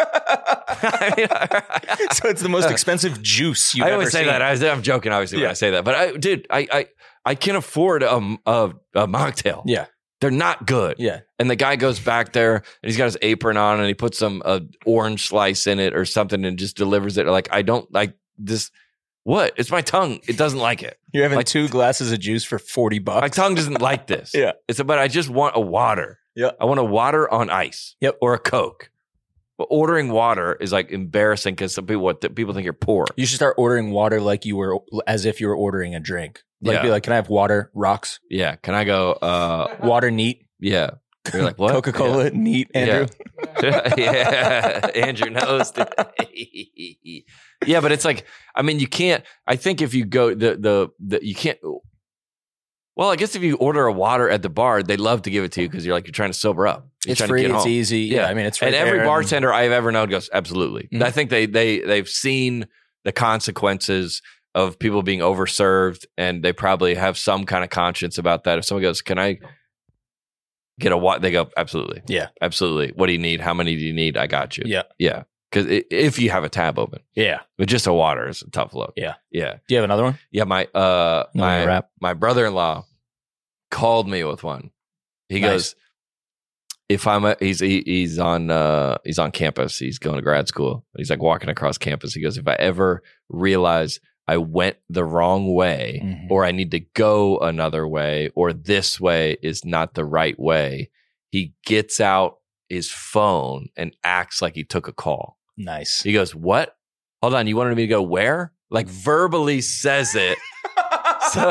So it's the most expensive juice you've ever seen. I always say that. I'm joking, obviously, when I say that. But I can afford a mocktail. Yeah. They're not good. Yeah. And the guy goes back there, and he's got his apron on, and he puts some orange slice in it or something, and just delivers it. Like, I don't like this. What? It's my tongue. It doesn't like it. You're having 2 glasses of juice for $40. My tongue doesn't like this. Yeah. But I just want a water. Yeah. I want a water on ice. Yep. Or a Coke. But ordering water is like embarrassing because people think you're poor. You should start ordering water as if you were ordering a drink. Like be like, can I have water rocks? Yeah. Can I go water neat? Yeah. You're like, what? Coca-Cola neat, Andrew. Yeah. Andrew knows. Yeah, but it's like, I mean, you can't. I think if you go you can't. Well, I guess if you order a water at the bar, they love to give it to you because you're trying to sober up. It's free. It's easy. Yeah, I mean, it's right and every there bartender I've ever known goes, absolutely. Mhm. I think they've seen the consequences of people being overserved, and they probably have some kind of conscience about that. If someone goes, "Can I get a water?" They go, absolutely. Yeah, absolutely. What do you need? How many do you need? I got you. Yeah. Yeah. Because if you have a tab open. Yeah. But just a water is a tough look. Yeah. Yeah. Do you have another one? Yeah. My brother-in-law called me with one. He goes, if I'm he's on campus. He's going to grad school. He's like walking across campus. He goes, if I ever realize I went the wrong way, or I need to go another way, or this way is not the right way, he gets out his phone and acts like he took a call. Nice. He goes, what? Hold on. You wanted me to go where? Like verbally says it. So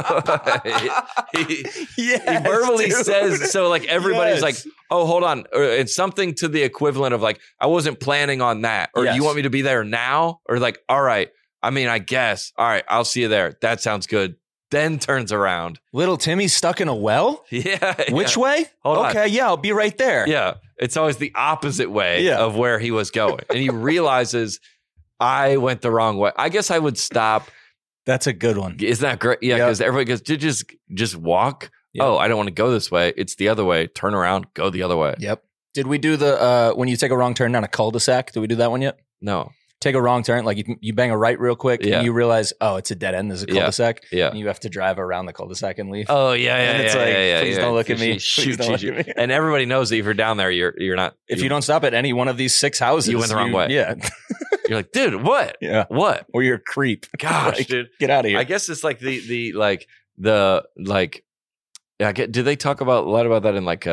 he verbally says, so like everybody's like, oh, hold on. Or it's something to the equivalent of like, I wasn't planning on that. Or you want me to be there now? Or like, all right. I mean, I guess. All right. I'll see you there. That sounds good. Then turns around. Little Timmy's stuck in a well? Yeah. Which way? Hold on. Okay, yeah, I'll be right there. Yeah. It's always the opposite way of where he was going. And he realizes I went the wrong way. I guess I would stop. That's a good one. Isn't that great? Yeah, because everybody goes, did just walk? Yep. Oh, I don't want to go this way. It's the other way. Turn around, go the other way. Yep. Did we do the when you take a wrong turn down a cul-de-sac? Did we do that one yet? No. Take a wrong turn, like you bang a right real quick, and you realize, oh, it's a dead end. There's a cul-de-sac. Yeah. And you have to drive around the cul-de-sac and leave. Oh yeah, and it's please don't look at me. Shoot you. And everybody knows that if you're down there, you're not. If you don't stop at any one of these 6 houses, you went the wrong way. Yeah. You're like, dude, what? Yeah. What? Or you're a creep. Gosh, dude, get out of here. I guess it's like do they talk a lot about that in like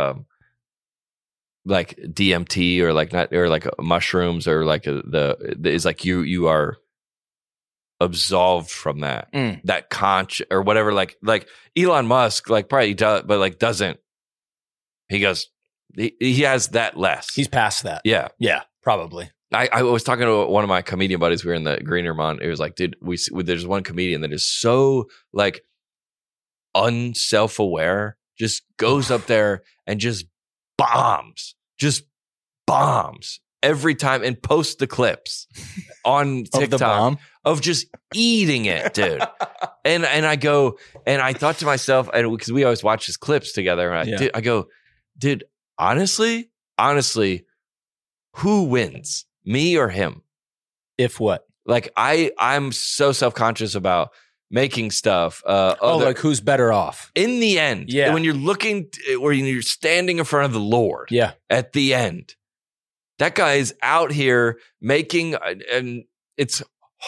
like DMT or like not or like mushrooms or like is like you are absolved from that that or whatever like Elon Musk like probably does but like doesn't. He goes he has that less. He's past that. Yeah probably. I was talking to one of my comedian buddies. We were in the Green Room. It was like, dude, there's one comedian that is so like unself-aware, just goes up there and just bombs every time and posts the clips on TikTok of just eating it, dude. and I go, and I thought to myself, and because we always watch his clips together, and I go, dude, honestly, who wins, me or him? If what? Like I'm so self-conscious about making stuff. Like who's better off in the end? Yeah, when you're looking, where you're standing in front of the Lord. Yeah, at the end, that guy is out here making, and it's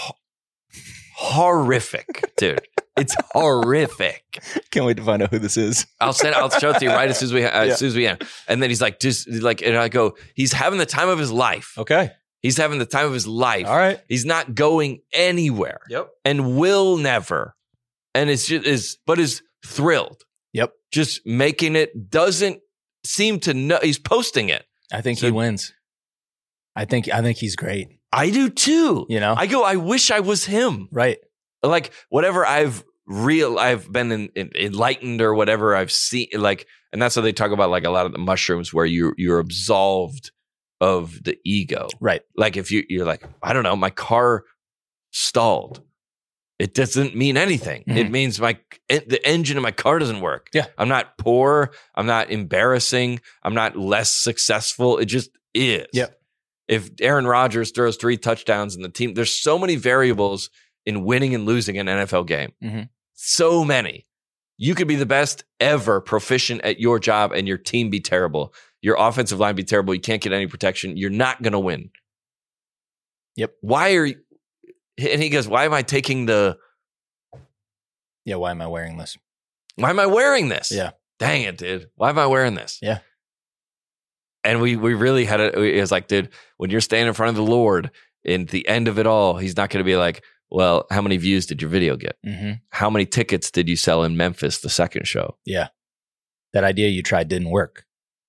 horrific, dude. It's horrific. Can't wait to find out who this is. I'll show it to you right as soon as we end. And then he's like, and I go, he's having the time of his life. Okay. He's having the time of his life. All right. He's not going anywhere. Yep. And will never. And it's just but is thrilled. Yep. Just making it, doesn't seem to know. He's posting it. I think he wins. I think he's great. I do too. You know, I wish I was him. Right. Like whatever I've been enlightened or whatever I've seen, like, and that's what they talk about, like a lot of the mushrooms where you're absolved of the ego. Right. Like if you're like, I don't know, my car stalled. It doesn't mean anything. Mm-hmm. It means the engine of my car doesn't work. Yeah. I'm not poor. I'm not embarrassing. I'm not less successful. It just is. Yep. If Aaron Rodgers throws 3 touchdowns in the team, there's so many variables in winning and losing an NFL game. Mm-hmm. So many. You could be the best ever, proficient at your job, and your team be terrible. Your offensive line be terrible. You can't get any protection. You're not going to win. Yep. Why are you? And he goes, why am I taking the... Yeah, why am I wearing this? Why am I wearing this? Yeah. Dang it, dude. Why am I wearing this? Yeah. And we really had it. It was like, dude, when you're standing in front of the Lord, in the end of it all, he's not going to be like, well, how many views did your video get? Mm-hmm. How many tickets did you sell in Memphis the second show? Yeah. That idea you tried didn't work.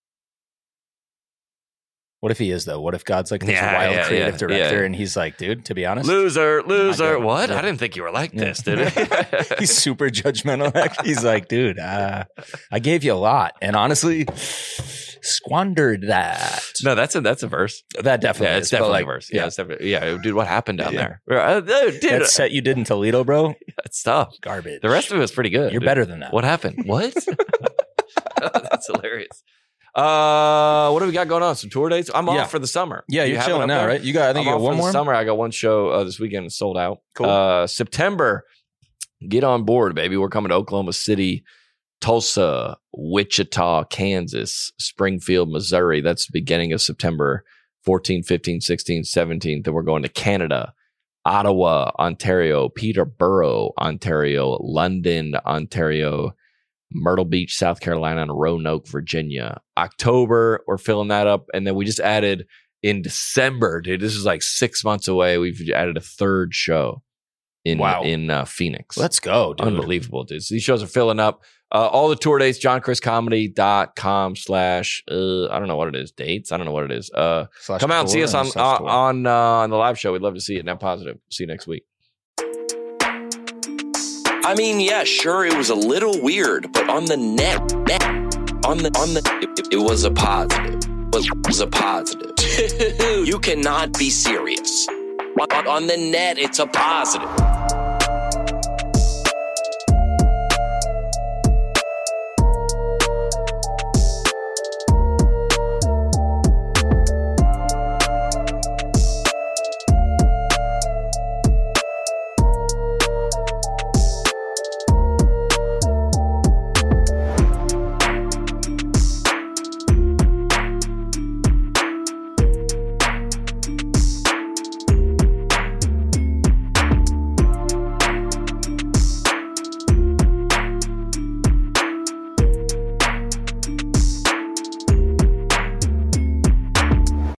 What if he is, though? What if God's like this wild creative director and he's like, dude, to be honest? Loser. What? Yeah. I didn't think you were like this, did I? He's super judgmental. He's like, dude, I gave you a lot. And honestly, squandered that. No, that's a verse. That definitely is. It's definitely like, a verse. Yeah, it's definitely, dude, what happened down there? Dude, that set you did in Toledo, bro? That's tough. Garbage. The rest of it was pretty good. You're better than that. What happened? What? That's hilarious. What do we got going on? Some tour dates? I'm off for the summer. Yeah, you're chilling now, right? You got, I think you got one more? Summer, I got one show this weekend. It's sold out. Cool. September, get on board, baby. We're coming to Oklahoma City, Tulsa, Wichita, Kansas, Springfield, Missouri. That's the beginning of September 14, 15, 16, 17. Then we're going to Canada, Ottawa, Ontario, Peterborough, Ontario, London, Ontario, Myrtle Beach, South Carolina, and Roanoke, Virginia. October, we're filling that up. And then we just added in December, dude, this is like 6 months away. We've added a third show in Phoenix. Let's go, dude. Unbelievable, dude. So these shows are filling up. All the tour dates, johnchriscomedy.com/ I don't know what it is. Dates? I don't know what it is. Come out and see us on the live show. We'd love to see it. Net Positive. See you next week. I mean, yeah, sure, it was a little weird, but on the net, it was a positive. It was a positive. You cannot be serious. On the net, it's a positive.